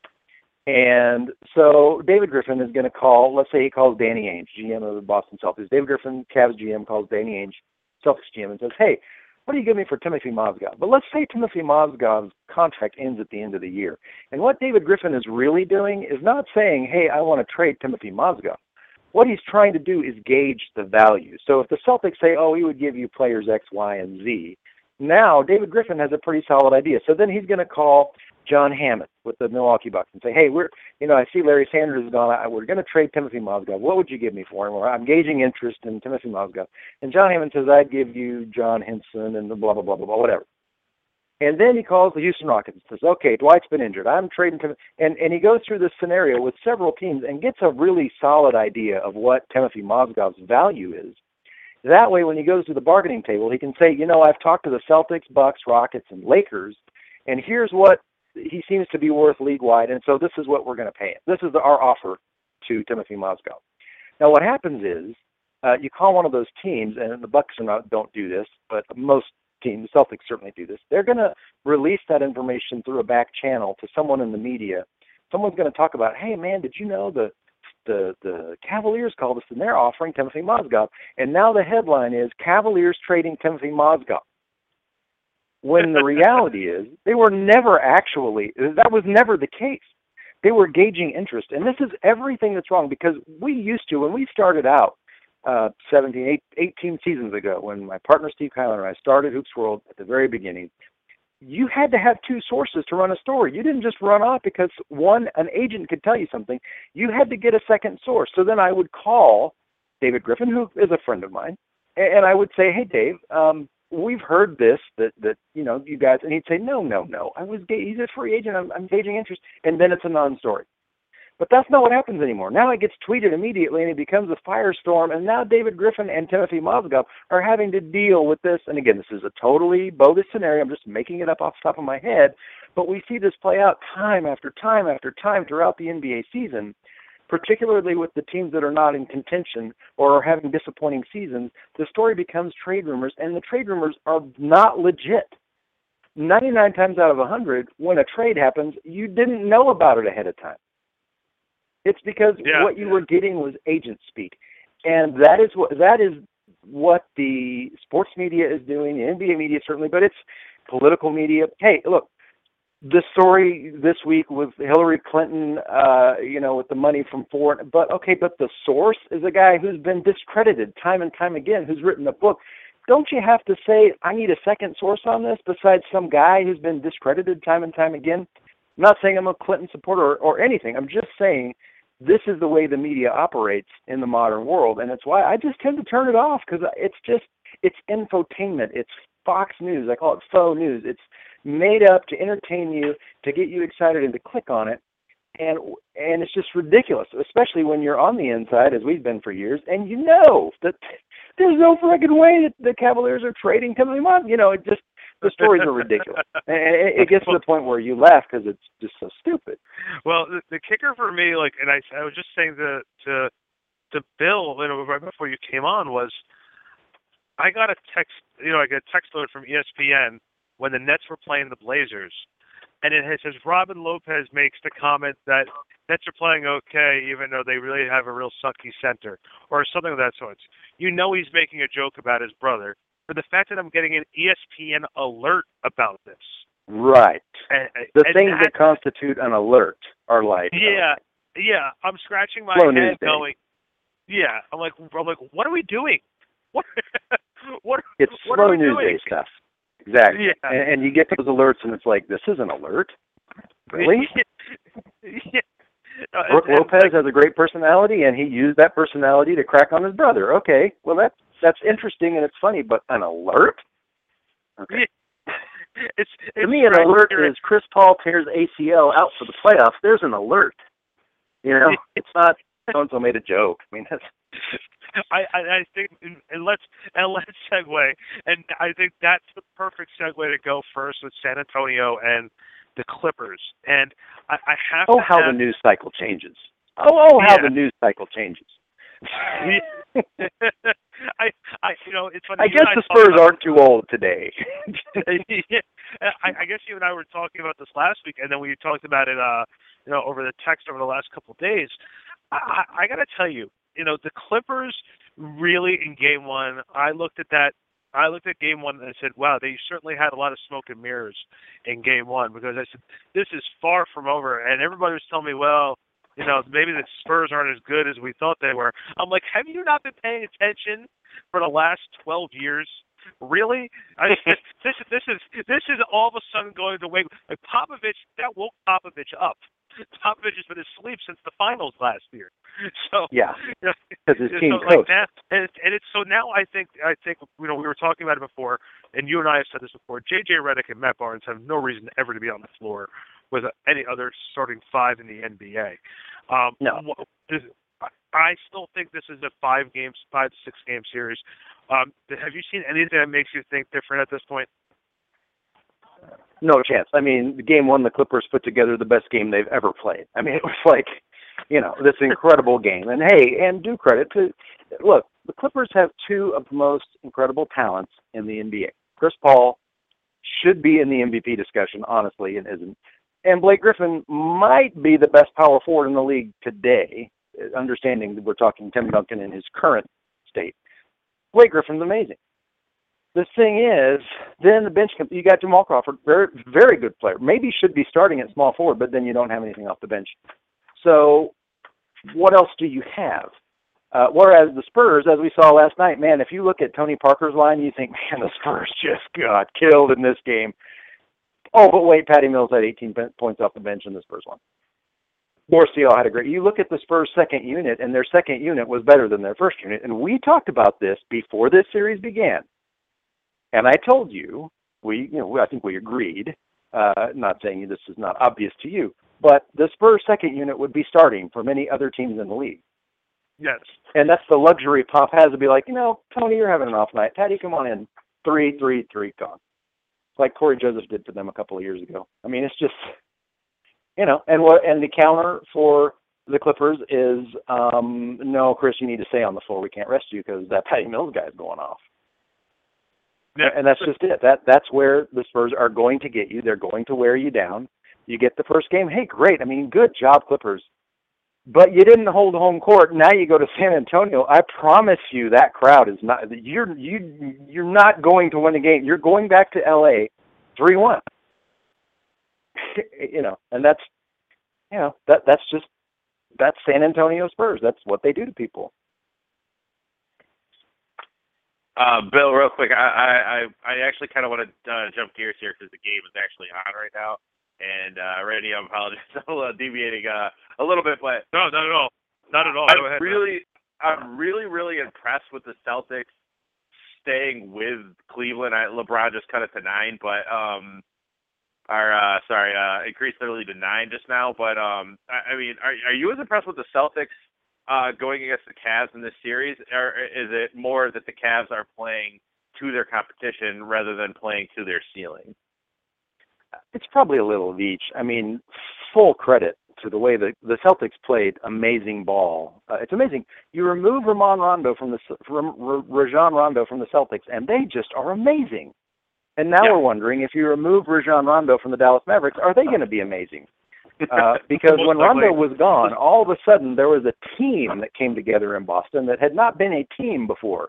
And so David Griffin is going to call, let's say he calls Danny Ainge, G M of the Boston Celtics. David Griffin, Cavs G M, calls Danny Ainge, Celtics G M, and says, hey, what do you give me for Timothy Mozgov? But let's say Timothy Mozgov's contract ends at the end of the year. And what David Griffin is really doing is not saying, hey, I want to trade Timothy Mozgov. What he's trying to do is gauge the value. So if the Celtics say, oh, he would give you players X, Y, and Z, now David Griffin has a pretty solid idea. So then he's going to call John Hammond with the Milwaukee Bucks and say, hey, we're, you know, I see Larry Sanders is gone. I, we're going to trade Timothy Mozgov. What would you give me for him? Or I'm gauging interest in Timothy Mozgov. And John Hammond says, I'd give you John Henson and the blah, blah, blah, blah, blah, whatever. And then he calls the Houston Rockets and says, okay, Dwight's been injured. I'm trading Timothy. And, and he goes through this scenario with several teams and gets a really solid idea of what Timothy Mozgov's value is. That way, when he goes to the bargaining table, he can say, you know, I've talked to the Celtics, Bucks, Rockets, and Lakers, and here's what he seems to be worth league-wide, and so this is what we're going to pay him. This is our offer to Timothy Mozgov. Now, what happens is uh, you call one of those teams, and the Bucks are not, don't do this, but most teams, the Celtics certainly do this. They're going to release that information through a back channel to someone in the media. Someone's going to talk about, hey, man, did you know the The, the Cavaliers called us, and they're offering Timothy Mozgov. And now the headline is, Cavaliers trading Timothy Mozgov. When the reality is, they were never actually, that was never the case. They were gauging interest. And this is everything that's wrong, because we used to, when we started out uh, seventeen, eighteen seasons ago, when my partner Steve Kyler and I started Hoops World at the very beginning, you had to have two sources to run a story. You didn't just run off because one, an agent could tell you something. You had to get a second source. So then I would call David Griffin, who is a friend of mine, and I would say, hey, Dave, um, we've heard this, that, that, you know, you guys, and he'd say, no, no, no, I was, ga- he's a free agent, I'm, I'm gauging interest, and then it's a non-story. But that's not what happens anymore. Now it gets tweeted immediately, and it becomes a firestorm, and now David Griffin and Timothy Mozgov are having to deal with this. And again, this is a totally bogus scenario. I'm just making it up off the top of my head. But we see this play out time after time after time throughout the N B A season, particularly with the teams that are not in contention or are having disappointing seasons. The story becomes trade rumors, and the trade rumors are not legit. ninety-nine times out of one hundred, when a trade happens, you didn't know about it ahead of time. It's because yeah, what you yeah. were getting was agent speak, and that is what that is what the sports media is doing, the N B A media certainly, but it's political media. Hey, look, the story this week was Hillary Clinton, uh, you know, with the money from foreign. But okay, but the source is a guy who's been discredited time and time again, who's written a book. Don't you have to say, I need a second source on this besides some guy who's been discredited time and time again? I'm not saying I'm a Clinton supporter or, or anything. I'm just saying this is the way the media operates in the modern world, and it's why I just tend to turn it off, because it's just, it's infotainment. It's Fox News. I call it faux news. It's made up to entertain you, to get you excited and to click on it, and and it's just ridiculous, especially when you're on the inside, as we've been for years, and you know that there's no friggin' way that the Cavaliers are trading Timothy Mozgov. You know, it just, the stories are ridiculous. And it gets to the point where you laugh because it's just so stupid. Well, the, the kicker for me, like, and I, I was just saying to to to Bill, you know, right before you came on, was I got a text, you know, I got a text alert from E S P N when the Nets were playing the Blazers, and it says Robin Lopez makes the comment that Nets are playing okay, even though they really have a real sucky center, or something of that sort. You know he's making a joke about his brother, for the fact that I'm getting an E S P N alert about this. Right. And, the and things that, that constitute an alert are like yeah, uh, yeah. I'm scratching my slow head, news going, yeah. I'm like, I'm like, what are we doing? What? what? It's what slow are we news doing? day stuff. Exactly. Yeah. And, and you get those alerts, and it's like, this is an alert. Really? yeah. Uh, Brooke and, Lopez like, has a great personality, and he used that personality to crack on his brother. Okay, well that's that's interesting and it's funny, but an alert? Okay. It's, it's to me, an right alert here. is Chris Paul tears A C L out for the playoffs. There's an alert. You know, it's not so and so made a joke. I mean, that's. I, I I think and let's and let's segue, and I think that's the perfect segue to go first with San Antonio and the Clippers. And I, I have oh to how have, the news cycle changes. Oh oh how yeah. the news cycle changes. I I you know it's funny. I you guess and the I Spurs about, aren't too old today. yeah, I, I guess you and I were talking about this last week, and then we talked about it, uh, you know, over the text over the last couple of days. I, I, I got to tell you, you know, the Clippers really in Game One. I looked at that. I looked at Game One and I said, "Wow, they certainly had a lot of smoke and mirrors in Game One." Because I said, "This is far from over," and everybody was telling me, "Well, you know, maybe the Spurs aren't as good as we thought they were." I'm like, "Have you not been paying attention for the last twelve years?" Really? I, this is this is this is all of a sudden going to wake like Popovich. That woke Popovich up. Popovich has been asleep since the finals last year. So yeah, you know, because his team so coached. Like that, and, it's, and it's so now I think I think you know we were talking about it before, and you and I have said this before. J J Redick and Matt Barnes have no reason ever to be on the floor with any other starting five in the N B A. Um, no. I still think this is a five games, five to six game series. Um, have you seen anything that makes you think different at this point? No chance. I mean, game one, the Clippers put together the best game they've ever played. I mean, it was like, you know, this incredible game. And hey, and do credit to, look, the Clippers have two of the most incredible talents in the N B A. Chris Paul should be in the M V P discussion, honestly, and isn't. And Blake Griffin might be the best power forward in the league today, understanding that we're talking Tim Duncan in his current state. Blake Griffin's amazing. The thing is, then the bench, you got Jamal Crawford, very, very good player. Maybe should be starting at small forward, but then you don't have anything off the bench. So what else do you have? Uh, whereas the Spurs, as we saw last night, man, if you look at Tony Parker's line, you think, man, the Spurs just got killed in this game. Oh, but wait, Patty Mills had eighteen points off the bench in the Spurs one. Borsteal had a great. You look at the Spurs' second unit, and their second unit was better than their first unit. And we talked about this before this series began. And I told you, we, you know, I think we agreed. Uh, not saying this is not obvious to you, but the Spurs' second unit would be starting for many other teams in the league. Yes. And that's the luxury Pop has to be like, you know, Tony, you're having an off night. Patty, come on in. Three, three, three, gone. Like Corey Joseph did for them a couple of years ago. I mean, it's just, you know, and what and the counter for the Clippers is, um, no, Chris, you need to stay on the floor. We can't rest you because that Patty Mills guy is going off. Yeah. And that's just it. That that's where the Spurs are going to get you. They're going to wear you down. You get the first game. Hey, great. I mean, good job, Clippers. But you didn't hold home court. Now you go to San Antonio. I promise you that crowd is not. You're you you're not going to win a game. You're going back to L A three one. You know, and that's you know that that's just that's San Antonio Spurs. That's what they do to people. Uh, Bill, real quick, I I, I actually kind of want to uh, jump gears here because the game is actually on right now. And uh, Randy, I apologize. I'm uh, deviating uh, a little bit, but No, not at all. Not at all. I'm Go ahead. really, I'm really, really impressed with the Celtics staying with Cleveland. I, LeBron just cut it to nine, but um, or uh, sorry, uh, increased their lead to nine just now. But um, I, I mean, are are you as impressed with the Celtics uh, going against the Cavs in this series, or is it more that the Cavs are playing to their competition rather than playing to their ceiling? It's probably a little of each. I mean, full credit to the way the the Celtics played amazing ball. Uh, it's amazing. You remove Rajon Rondo from the from Rajon Rondo from the Celtics, and they just are amazing. And now yeah. we're wondering if you remove Rajon Rondo from the Dallas Mavericks, are they going to be amazing? Uh, because when Rondo was gone, all of a sudden there was a team that came together in Boston that had not been a team before.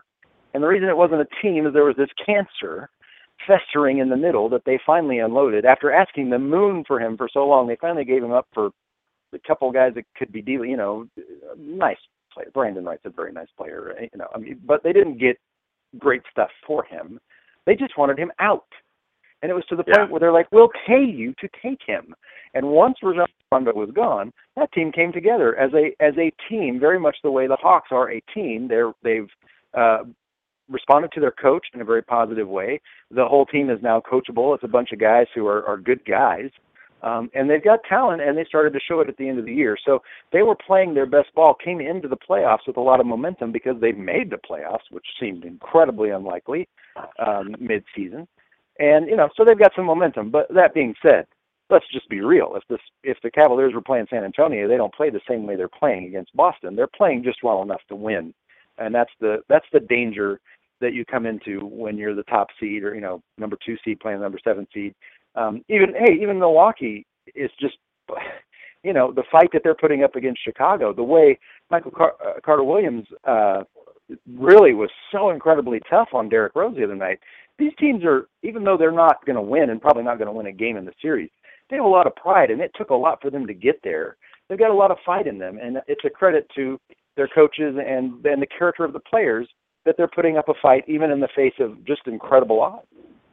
And the reason it wasn't a team is there was this cancer festering in the middle that they finally unloaded. After asking the moon for him for so long, they finally gave him up for a couple of guys that could be dealing, you know, nice player. Brandon Wright's a very nice player, you know, I mean, but they didn't get great stuff for him. They just wanted him out. And it was to the yeah. point where they're like, we'll pay you to take him. And once Rajon Rondo was gone, that team came together as a as a team, very much the way the Hawks are a team. They're, they've uh, responded to their coach in a very positive way. The whole team is now coachable. It's a bunch of guys who are, are good guys. Um, and they've got talent, and they started to show it at the end of the year. So they were playing their best ball, came into the playoffs with a lot of momentum because they made the playoffs, which seemed incredibly unlikely um, mid-season. And, you know, so they've got some momentum. But that being said, let's just be real. If this, if the Cavaliers were playing San Antonio, they don't play the same way they're playing against Boston. They're playing just well enough to win. And that's the that's the danger that you come into when you're the top seed or, you know, number two seed playing number seven seed. Um, even, hey, even Milwaukee is just, you know, the fight that they're putting up against Chicago, the way Michael Car- uh, Carter-Williams uh, really was so incredibly tough on Derrick Rose the other night. These teams are, even though they're not going to win and probably not going to win a game in the series, they have a lot of pride, and it took a lot for them to get there. They've got a lot of fight in them, and it's a credit to their coaches and, and the character of the players that they're putting up a fight even in the face of just incredible odds.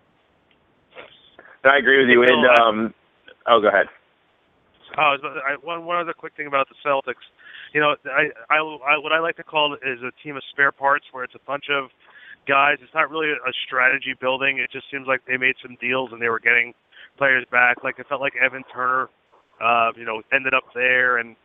I agree with you. And um, oh, go ahead. Oh, I, one one other quick thing about the Celtics. You know, I, I, I what I like to call it is a team of spare parts, where it's a bunch of guys. It's not really a strategy building. It just seems like they made some deals and they were getting players back. Like it felt like Evan Turner, uh, you know, ended up there, and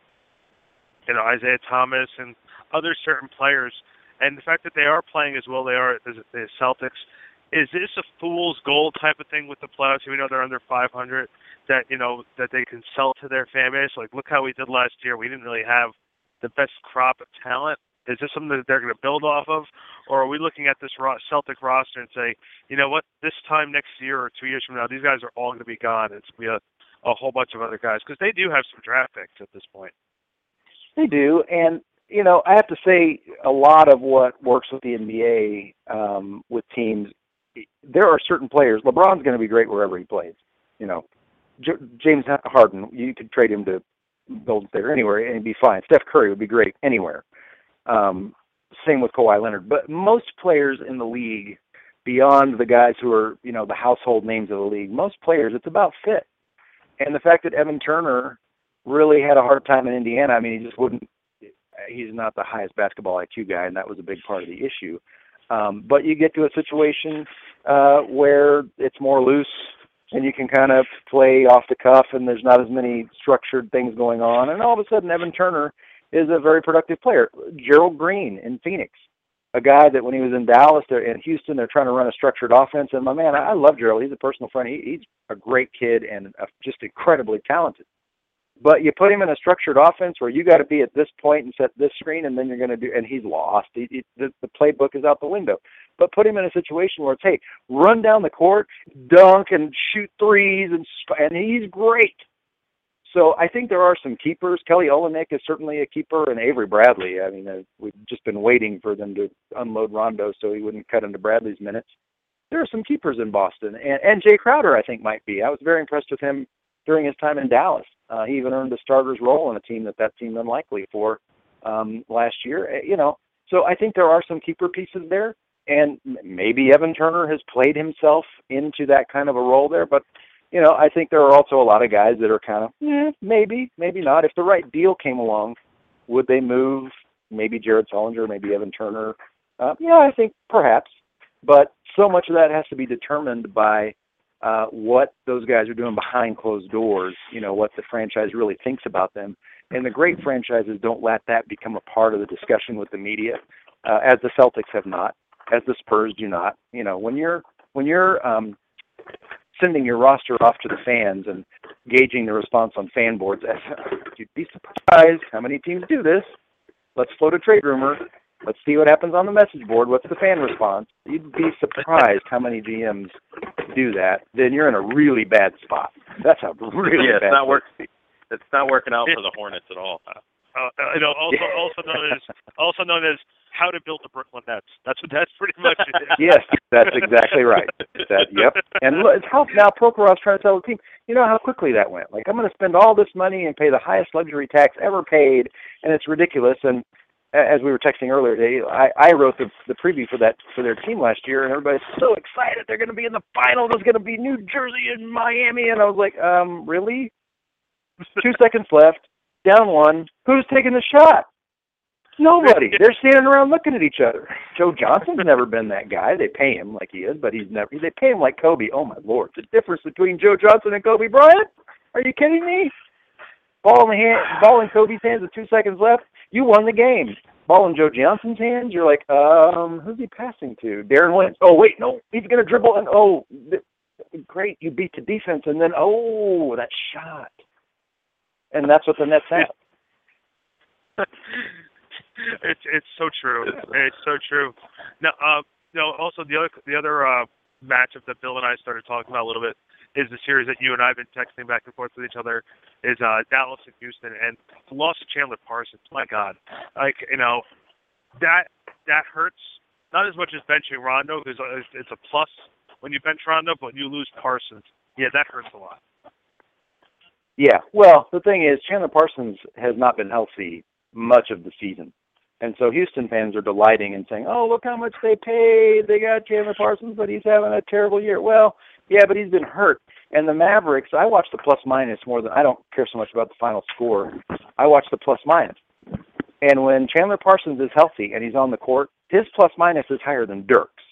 you know Isaiah Thomas and other certain players. And the fact that they are playing as well they are as the Celtics. Is this a fool's gold type of thing with the playoffs? We know they're under five hundred, that, you know, that they can sell to their fan base. Like, look how we did last year. We didn't really have the best crop of talent. Is this something that they're going to build off of? Or are we looking at this Celtic roster and say, you know what, this time next year or two years from now, these guys are all going to be gone. It's going to be a, a whole bunch of other guys. Because they do have some draft picks at this point. They do. And, you know, I have to say a lot of what works with the N B A um, with teams, there are certain players. LeBron's going to be great wherever he plays. You know, J- James Harden, you could trade him to Golden State or anywhere and he'd be fine. Steph Curry would be great anywhere. Um, same with Kawhi Leonard. But most players in the league, beyond the guys who are, you know, the household names of the league, most players, it's about fit. And the fact that Evan Turner really had a hard time in Indiana, I mean, he just wouldn't, he's not the highest basketball I Q guy, and that was a big part of the issue. Um, but you get to a situation uh, where it's more loose and you can kind of play off the cuff and there's not as many structured things going on. And all of a sudden, Evan Turner is a very productive player. Gerald Green in Phoenix, a guy that when he was in Dallas, they're in Houston, they're trying to run a structured offense. And my man, I, I love Gerald. He's a personal friend. He, he's a great kid and a, just incredibly talented. But you put him in a structured offense where you got to be at this point and set this screen, and then you're going to do, and he's lost. He, he, the, the playbook is out the window. But put him in a situation where it's, hey, run down the court, dunk, and shoot threes, and and he's great. So I think there are some keepers. Kelly Olynyk is certainly a keeper, and Avery Bradley. I mean, uh, we've just been waiting for them to unload Rondo so he wouldn't cut into Bradley's minutes. There are some keepers in Boston, and, and Jay Crowder, I think, might be. I was very impressed with him during his time in Dallas. Uh, he even earned a starter's role in a team that that seemed unlikely for um, last year. You know, so I think there are some keeper pieces there, and maybe Evan Turner has played himself into that kind of a role there. But, you know, I think there are also a lot of guys that are kind of, eh, maybe, maybe not. If the right deal came along, would they move maybe Jared Sullinger, maybe Evan Turner? Uh, yeah, I think perhaps. But so much of that has to be determined by Uh, what those guys are doing behind closed doors, you know, what the franchise really thinks about them. And the great franchises don't let that become a part of the discussion with the media, uh, as the Celtics have not, as the Spurs do not. You know, when you're when you're um, sending your roster off to the fans and gauging the response on fan boards, you'd be surprised how many teams do this. Let's float a trade rumor. Let's see what happens on the message board. What's the fan response? You'd be surprised how many G Ms do that. Then you're in a really bad spot. That's a really yeah, bad it's not work. It's not working out for the Hornets at all. Uh, uh, you know, also Yeah. also known as also known as how to build the Brooklyn Nets. That's what that's pretty much it. Yes, that's exactly right. That, yep. And look, it's how now Prokhorov's trying to sell the team. You know how quickly that went. Like, I'm going to spend all this money and pay the highest luxury tax ever paid, and it's ridiculous. And as we were texting earlier today, I, I wrote the the preview for that for their team last year, and everybody's so excited they're going to be in the final. There's going to be New Jersey and Miami, and I was like, um, really? Two seconds left, down one. Who's taking the shot? Nobody. They're standing around looking at each other. Joe Johnson's never been that guy. They pay him like he is, but he's never. They pay him like Kobe. Oh my Lord, the difference between Joe Johnson and Kobe Bryant? Are you kidding me? Ball in the hand, ball in Kobe's hands with two seconds left. You won the game. Ball in Joe Johnson's hands. You're like, um, who's he passing to? Darren Williams. Oh wait, no, he's gonna dribble and oh, th- great, you beat the defense, and then oh, that shot, and that's what the Nets have. It's it's so true. It's so true. Now, uh, no. Also, the other the other uh, matchup that Bill and I started talking about a little bit is the series that you and I have been texting back and forth with each other. Is uh, Dallas and Houston, and the loss of Chandler Parsons. My God, like you know, that that hurts. Not as much as benching Rondo, because it's a plus when you bench Rondo, but when you lose Parsons, yeah, that hurts a lot. Yeah. Well, the thing is, Chandler Parsons has not been healthy much of the season. And so Houston fans are delighting and saying, oh, look how much they paid. They got Chandler Parsons, but he's having a terrible year. Well, yeah, but he's been hurt. And the Mavericks, I watch the plus-minus more than, I don't care so much about the final score. I watch the plus-minus. And when Chandler Parsons is healthy and he's on the court, his plus-minus is higher than Dirk's.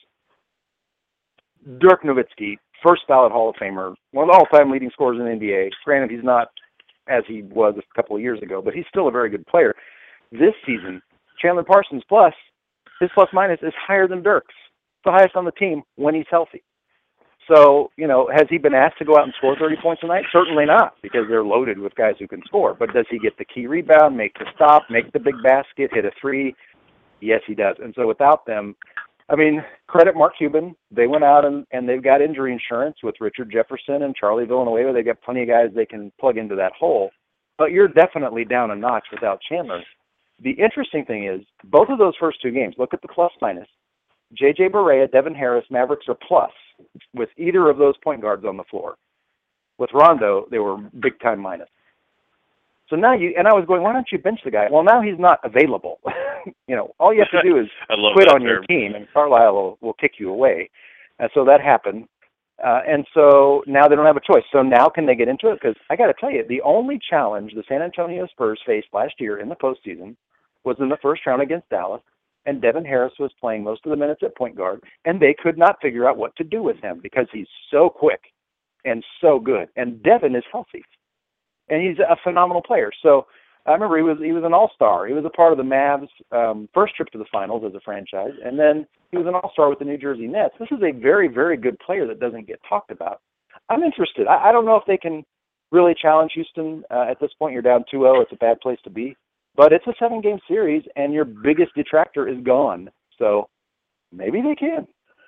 Dirk Nowitzki, first ballot Hall of Famer, one of the all-time leading scorers in the N B A. Granted, he's not as he was a couple of years ago, but he's still a very good player. This season, Chandler Parsons plus, his plus-minus is higher than Dirk's. It's the highest on the team when he's healthy. So, you know, has he been asked to go out and score thirty points a night? Certainly not, because they're loaded with guys who can score. But does he get the key rebound, make the stop, make the big basket, hit a three? Yes, he does. And so without them, I mean, credit Mark Cuban. They went out and, and they've got injury insurance with Richard Jefferson and Charlie Villanueva. They've got plenty of guys they can plug into that hole. But you're definitely down a notch without Chandler. The interesting thing is, both of those first two games, look at the plus-minus. J J Barea, Devin Harris, Mavericks are plus with either of those point guards on the floor. With Rondo, they were big-time minus. So now you, and I was going, why don't you bench the guy? Well, now he's not available. You know, all you have to do is quit on your team, and Carlisle will, will kick you away. And so that happened. Uh, and so now they don't have a choice. So now can they get into it? Because I got to tell you, the only challenge the San Antonio Spurs faced last year in the postseason was in the first round against Dallas, and Devin Harris was playing most of the minutes at point guard, and they could not figure out what to do with him because he's so quick and so good. And Devin is healthy, and he's a phenomenal player. So I remember he was he was an all-star. He was a part of the Mavs' um, first trip to the finals as a franchise, and then he was an all-star with the New Jersey Nets. This is a very, very good player that doesn't get talked about. I'm interested. I, I don't know if they can really challenge Houston uh, at this point. You're down two oh. It's a bad place to be. But it's a seven-game series, and your biggest detractor is gone. So maybe they can.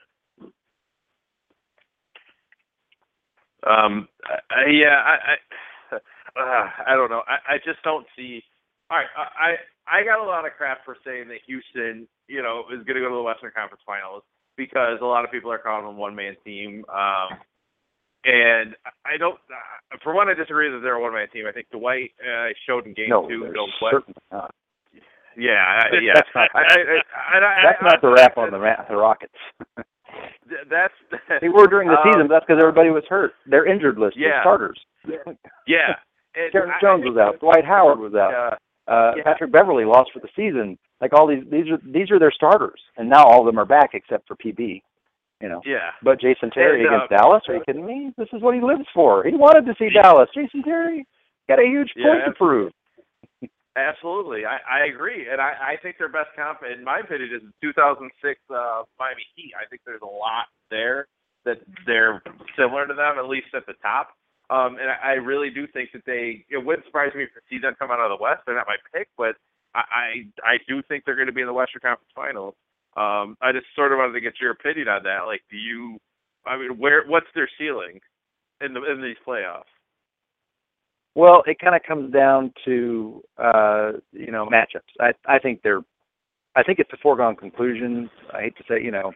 Um. I, yeah. I. I, uh, I don't know. I, I just don't see. All right. I. I got a lot of crap for saying that Houston, you know, is going to go to the Western Conference Finals because a lot of people are calling them one-man team. Um. And I don't. Uh, for one, I disagree that they're a one-man team. I think Dwight uh, showed in Game no, Two. Don't certainly not. Yeah, I, yeah. That's not, I, I, I, that's I, not the rap on the, the Rockets. That's they were during the um, season. But that's because everybody was hurt. They're injured list. Yeah. They're starters. Yeah. Terrence Jones was out. Dwight Howard was out. Uh, uh, yeah. Patrick Beverly lost for the season. Like all these, these are these are their starters, and now all of them are back except for P B. You know. Yeah. But Jason Terry and, against uh, Dallas? Are you kidding me? This is what he lives for. He wanted to see Dallas. Jason Terry got a huge yeah, point to prove. Absolutely, I, I agree, and I, I think their best comp, in my opinion, is the two thousand six uh, Miami Heat. I think there's a lot there that they're similar to them, at least at the top. Um, and I, I really do think that they. It wouldn't surprise me to see them come out of the West. They're not my pick, but I I, I do think they're going to be in the Western Conference Finals. Um, I just sort of wanted to get your opinion on that. Like, do you? I mean, where? What's their ceiling in the in these playoffs? Well, it kind of comes down to uh, you know matchups. I I think they're I think it's a foregone conclusion. I hate to say, you know,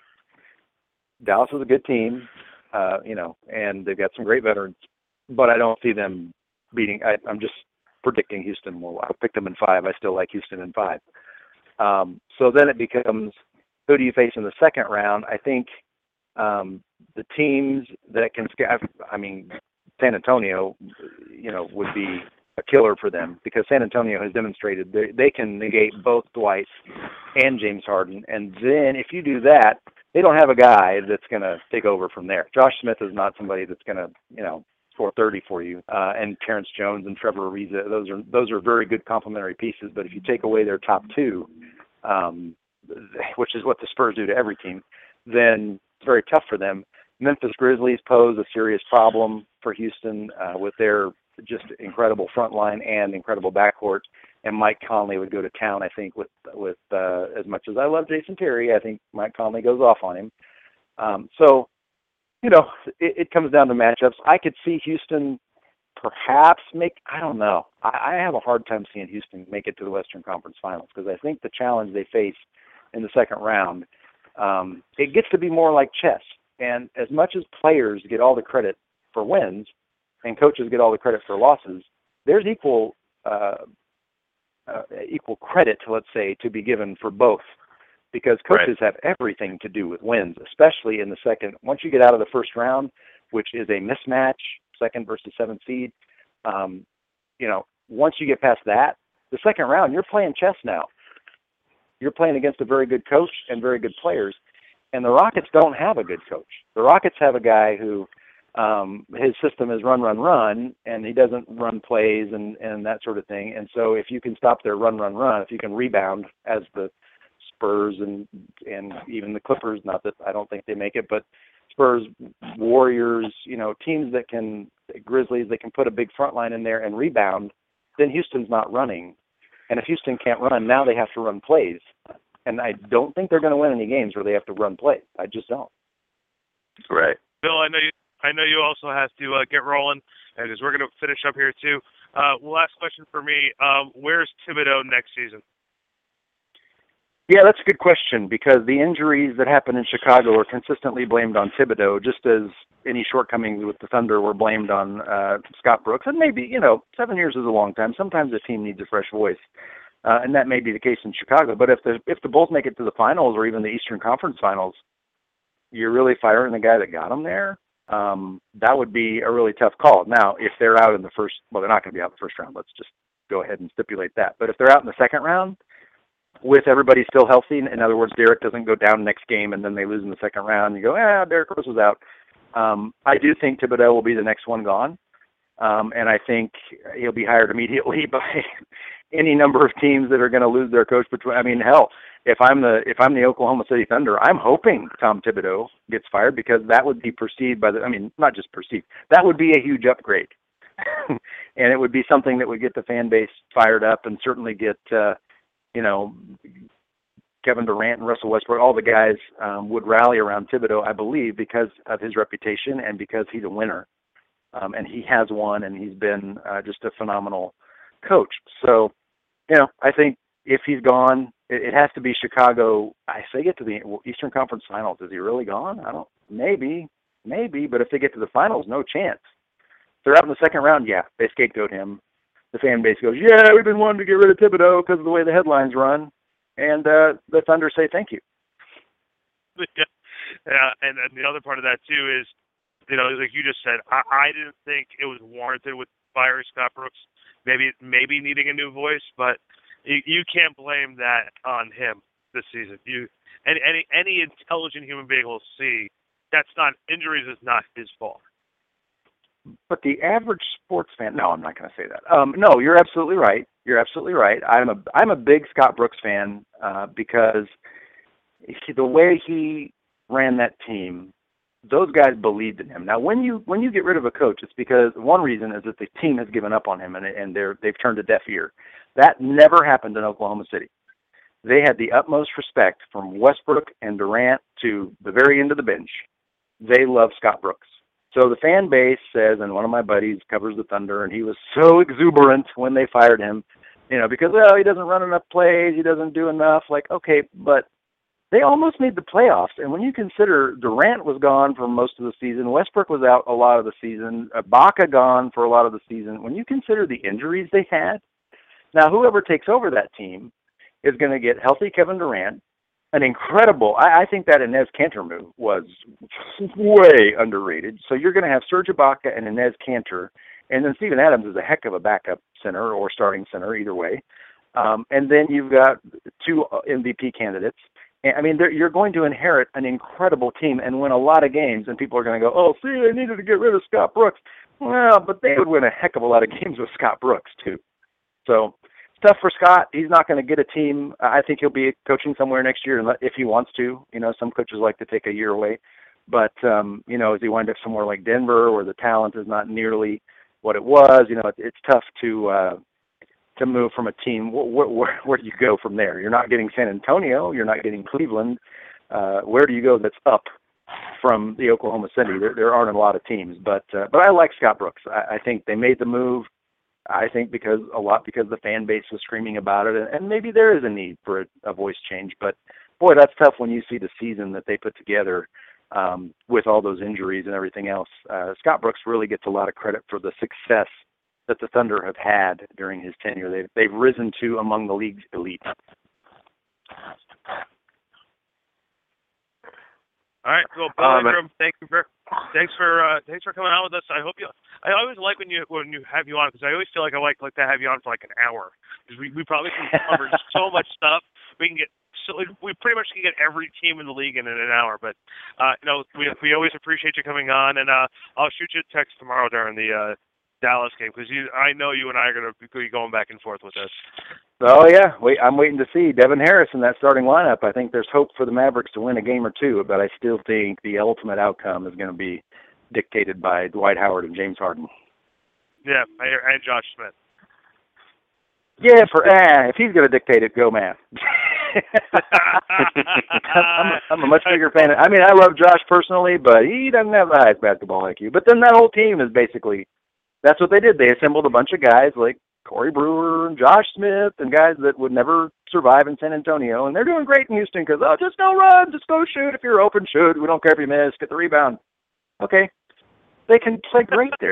Dallas is a good team, uh, you know, and they've got some great veterans, but I don't see them beating. I, I'm just predicting Houston will. I picked them in five. I still like Houston in five. Um, so then it becomes, who do you face in the second round? I think um, the teams that can, I mean, San Antonio, you know, would be a killer for them because San Antonio has demonstrated they, they can negate both Dwight and James Harden. And then if you do that, they don't have a guy that's going to take over from there. Josh Smith is not somebody that's going to, you know, score thirty for you. Uh, and Terrence Jones and Trevor Ariza, those are those are very good complementary pieces. But if you take away their top two, um, which is what the Spurs do to every team, then it's very tough for them. Memphis Grizzlies pose a serious problem for Houston uh, with their just incredible front line and incredible backcourt. And Mike Conley would go to town, I think, with with uh, as much as I love Jason Terry, I think Mike Conley goes off on him. Um, so, you know, it, it comes down to matchups. I could see Houston perhaps make, I don't know. I, I have a hard time seeing Houston make it to the Western Conference Finals because I think the challenge they face in the second round, um, it gets to be more like chess. And as much as players get all the credit for wins and coaches get all the credit for losses, there's equal uh, uh, equal credit, let's say, to be given for both. Because coaches right. have everything to do with wins, especially in the second. Once you get out of the first round, which is a mismatch, second versus seventh seed, um, you know, once you get past that, the second round, you're playing chess now. You're playing against a very good coach and very good players. And the Rockets don't have a good coach. The Rockets have a guy who um, his system is run, run, run, and he doesn't run plays and, and that sort of thing. And so if you can stop their run, run, run, if you can rebound as the Spurs and and even the Clippers, not that I don't think they make it, but Spurs, Warriors, you know, teams that can, Grizzlies, that can put a big front line in there and rebound, then Houston's not running. And if Houston can't run, now they have to run plays. And I don't think they're going to win any games where they have to run plays. I just don't. Right. Bill, I know you, I know you also have to uh, get rolling, because we're going to finish up here too. Uh, last question for me. Um, where's Thibodeau next season? Yeah, that's a good question, because the injuries that happen in Chicago are consistently blamed on Thibodeau, just as any shortcomings with the Thunder were blamed on uh, Scott Brooks. And maybe, you know, seven years is a long time. Sometimes a team needs a fresh voice, uh, and that may be the case in Chicago. But if the if the Bulls make it to the finals or even the Eastern Conference Finals, you're really firing the guy that got them there? Um, that would be a really tough call. Now, if they're out in the first, well, they're not going to be out in the first round. Let's just go ahead and stipulate that. But if they're out in the second round, with everybody still healthy, in other words, Derek doesn't go down next game and then they lose in the second round, you go, ah, Derek Rose was out. Um, I do think Thibodeau will be the next one gone, um, and I think he'll be hired immediately by any number of teams that are going to lose their coach. Between, I mean, hell, if I'm the if I'm the Oklahoma City Thunder, I'm hoping Tom Thibodeau gets fired, because that would be perceived by the, I mean, not just perceived, that would be a huge upgrade, and it would be something that would get the fan base fired up and certainly get. Uh, you know, Kevin Durant and Russell Westbrook, all the guys um, would rally around Thibodeau, I believe, because of his reputation and because he's a winner. Um, and he has won, and he's been uh, just a phenomenal coach. So, you know, I think if he's gone, it, it has to be Chicago. I say get to the Eastern Conference Finals. Is he really gone? I don't, maybe, maybe. But if they get to the finals, no chance. If they're out in the second round, yeah, they scapegoat him. The fan base goes, yeah, we've been wanting to get rid of Thibodeau because of the way the headlines run. And uh, the Thunder say thank you. Yeah, yeah, and, and the other part of that, too, is, you know, like you just said, I, I didn't think it was warranted with firing Scott Brooks, maybe maybe needing a new voice, but you, you can't blame that on him this season. You any, any any intelligent human being will see that's not, injuries is not his fault. But the average sports fan, no, I'm not going to say that. Um, no, you're absolutely right. You're absolutely right. I'm a I'm a big Scott Brooks fan uh, because he, the way he ran that team, those guys believed in him. Now, when you when you get rid of a coach, it's because one reason is that the team has given up on him and and they're they've turned a deaf ear. That never happened in Oklahoma City. They had the utmost respect from Westbrook and Durant to the very end of the bench. They love Scott Brooks. So the fan base says, and one of my buddies covers the Thunder, and he was so exuberant when they fired him, You know, because, well, he doesn't run enough plays, he doesn't do enough. Like, okay, but they almost made the playoffs. And when you consider Durant was gone for most of the season, Westbrook was out a lot of the season, Ibaka gone for a lot of the season. When you consider the injuries they had, now whoever takes over that team is going to get healthy Kevin Durant, an incredible, I, I think that Inez Kanter move was way underrated. So you're going to have Serge Ibaka and Inez Kanter, and then Steven Adams is a heck of a backup center or starting center, either way. Um, and then you've got two M V P candidates. And, I mean, you're going to inherit an incredible team and win a lot of games, and people are going to go, oh, see, they needed to get rid of Scott Brooks. Well, but they would win a heck of a lot of games with Scott Brooks, too. So it's tough for Scott. He's not going to get a team. I think he'll be coaching somewhere next year if he wants to. You know, some coaches like to take a year away. But, um, you know, as he wind up somewhere like Denver where the talent is not nearly what it was, you know, it, it's tough to uh, to move from a team. Where, where, where do you go from there? You're not getting San Antonio. You're not getting Cleveland. Uh, where do you go that's up from the Oklahoma City? There, there aren't a lot of teams. But uh, but I like Scott Brooks. I, I think they made the move. I think because a lot because the fan base was screaming about it, and maybe there is a need for a, a voice change. But boy, that's tough when you see the season that they put together um, with all those injuries and everything else. Uh, Scott Brooks really gets a lot of credit for the success that the Thunder have had during his tenure. They've they've risen to among the league's elite. All right, well, Bill um, Ingram, thank you for thanks for uh, thanks for coming on with us. I hope you. I always like when you when you have you on because I always feel like I like like to have you on for like an hour because we, we probably can cover so much stuff. We can get so we pretty much can get every team in the league in, in an hour. But uh, you know we we always appreciate you coming on, and uh, I'll shoot you a text tomorrow during the uh, Dallas game because you I know you and I are going to be going back and forth with this. Oh, yeah. Wait, I'm waiting to see Devin Harris in that starting lineup. I think there's hope for the Mavericks to win a game or two, but I still think the ultimate outcome is going to be dictated by Dwight Howard and James Harden. Yeah, and Josh Smith. Yeah, for ah, if he's going to dictate it, go math. I'm, a, I'm a much bigger fan. Of, I mean, I love Josh personally, but he doesn't have the highest basketball I Q. But then that whole team is basically, that's what they did. They assembled a bunch of guys like Corey Brewer and Josh Smith and guys that would never survive in San Antonio. And they're doing great in Houston because, oh, just go run, just go shoot. If you're open, shoot. We don't care if you miss. Get the rebound. Okay. They can play great there.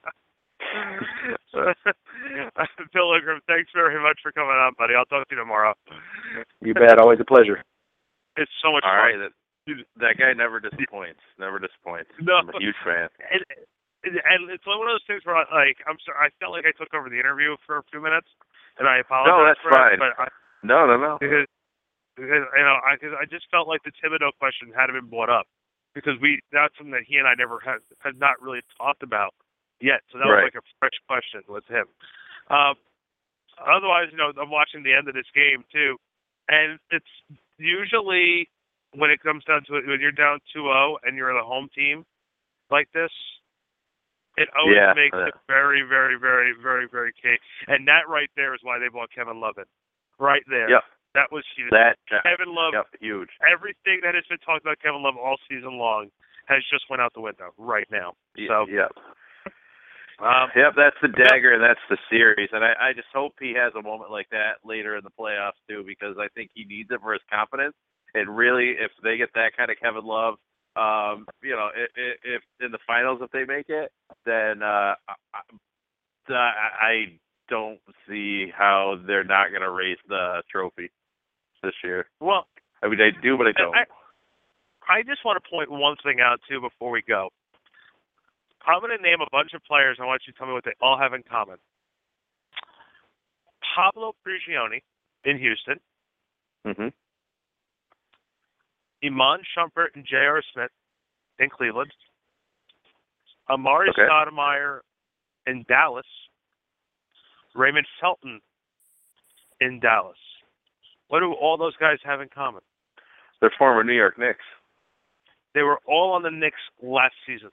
Bill Ingram, thanks very much for coming on, buddy. I'll talk to you tomorrow. You bet. Always a pleasure. It's so much All fun. Right, that, that guy never disappoints. Never disappoints. No. I'm a huge fan. And, and it's one of those things where, like, I'm sorry, I felt like I took over the interview for a few minutes, and I apologize. No, that's for fine. It, but I, no, no, no. Because, because you know, I, cause I just felt like the Thibodeau question hadn't been brought up because we that's something that he and I never had had not really talked about yet. So that right. was like a fresh question with him. Um, otherwise, you know, I'm watching the end of this game too, and it's usually when it comes down to it, when you're down two oh and you're the home team like this. It always yeah, makes uh, it very, very, very, very, very key. And that right there is why they bought Kevin Love in. Right there. Yep. That was huge. That, Kevin Love, yep, huge. Everything that has been talked about Kevin Love all season long has just went out the window right now. So, yep. Um, yep, that's the dagger, and that's the series. And I, I just hope he has a moment like that later in the playoffs, too, because I think he needs it for his confidence. And really, if they get that kind of Kevin Love, Um, you know, if, if in the finals, if they make it, then uh, I, I don't see how they're not going to raise the trophy this year. Well, I mean, they do, but I don't. I, I just want to point one thing out, too, before we go. I'm going to name a bunch of players. I want you to tell me what they all have in common. Pablo Prigioni in Houston. Mm-hmm. Iman Shumpert and J R. Smith in Cleveland. Amari okay. Stoudemire in Dallas. Raymond Felton in Dallas. What do all those guys have in common? They're former New York Knicks. They were all on the Knicks last season.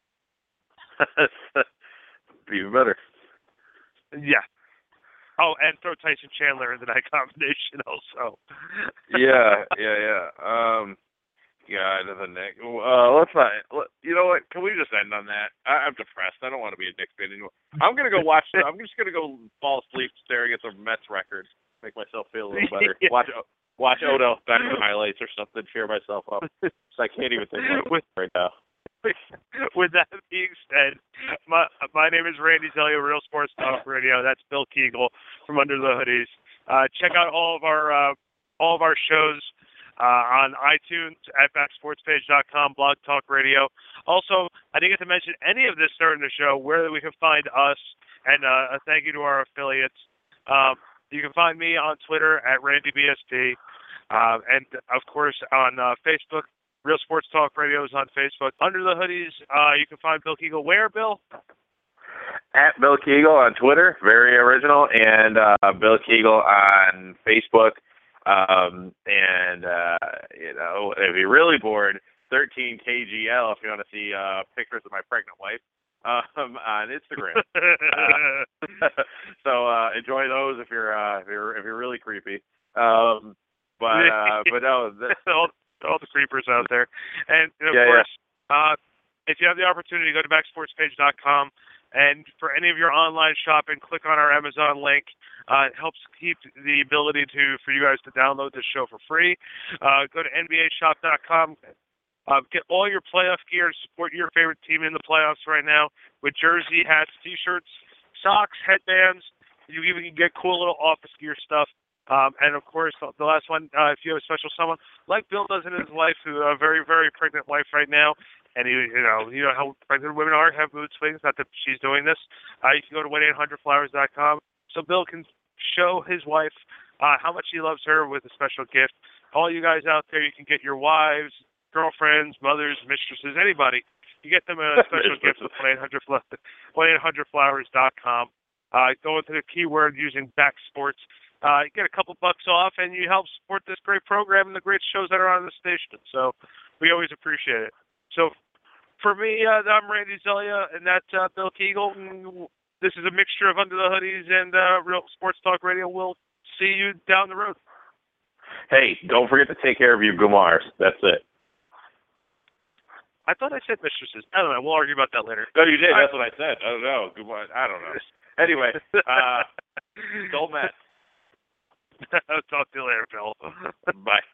Even better. Yeah. Oh, and throw Tyson Chandler into that combination also. yeah, yeah, yeah. Um, God of the Knicks. Uh, let's not. Let, you know what? Can we just end on that? I, I'm depressed. I don't want to be a Knicks fan anymore. I'm gonna go watch. I'm just gonna go fall asleep staring at the Mets records. Make myself feel a little better. Yeah. Watch watch Odell Beckham highlights or something. Cheer myself up. So I can't even think of it right now. With that being said, my my name is Randy Zelia, Real Sports Talk Radio. That's Bill Keegle from Under the Hoodies. Uh, check out all of our uh, all of our shows uh, on iTunes at back sports page dot com, Blog Talk Radio. Also, I didn't get to mention any of this during the show, where we can find us, and uh, a thank you to our affiliates. Um, you can find me on Twitter at Randy B S P, uh, and of course on uh, Facebook. Real Sports Talk Radio is on Facebook. Under the Hoodies, uh, you can find Bill Keegle. Where, Bill? At Bill Keegle on Twitter, very original, and uh, Bill Keegle on Facebook. Um, and, uh, you know, if you're really bored, thirteen K G L if you want to see uh, pictures of my pregnant wife um, on Instagram. uh, so uh, enjoy those if you're uh, if you're if you're really creepy. Um, but uh, but no. The, all the creepers out there. And, and of yeah, course, yeah. uh, if you have the opportunity, go to back sports page dot com, and for any of your online shopping, click on our Amazon link. Uh, it helps keep the ability to for you guys to download this show for free. Uh, go to N B A shop dot com. Uh, get all your playoff gear to support your favorite team in the playoffs right now with jersey, hats, T-shirts, socks, headbands. You even can get cool little office gear stuff. Um, and, of course, the last one, uh, if you have a special someone, like Bill does in his life, who a very, very pregnant wife right now, and, he, you know you know how pregnant women are, have mood swings, not that she's doing this, uh, you can go to one eight hundred flowers dot com so Bill can show his wife uh, how much he loves her with a special gift. All you guys out there, you can get your wives, girlfriends, mothers, mistresses, anybody. You get them a special gift with one eight hundred flowers dot com. Uh, go into the keyword using back sports. Uh, you get a couple bucks off, and you help support this great program and the great shows that are on the station. So we always appreciate it. So for me, uh, I'm Randy Zelia, and that's uh, Bill Keegle. This is a mixture of Under the Hoodies and uh, Real Sports Talk Radio. We'll see you down the road. Hey, don't forget to take care of your Gumars. That's it. I thought I said mistresses. I don't know. We'll argue about that later. No, you did. That's what I said. I don't know. Gumars. I don't know. Anyway, uh, Go Mets. Talk to you later, Bill. Bye.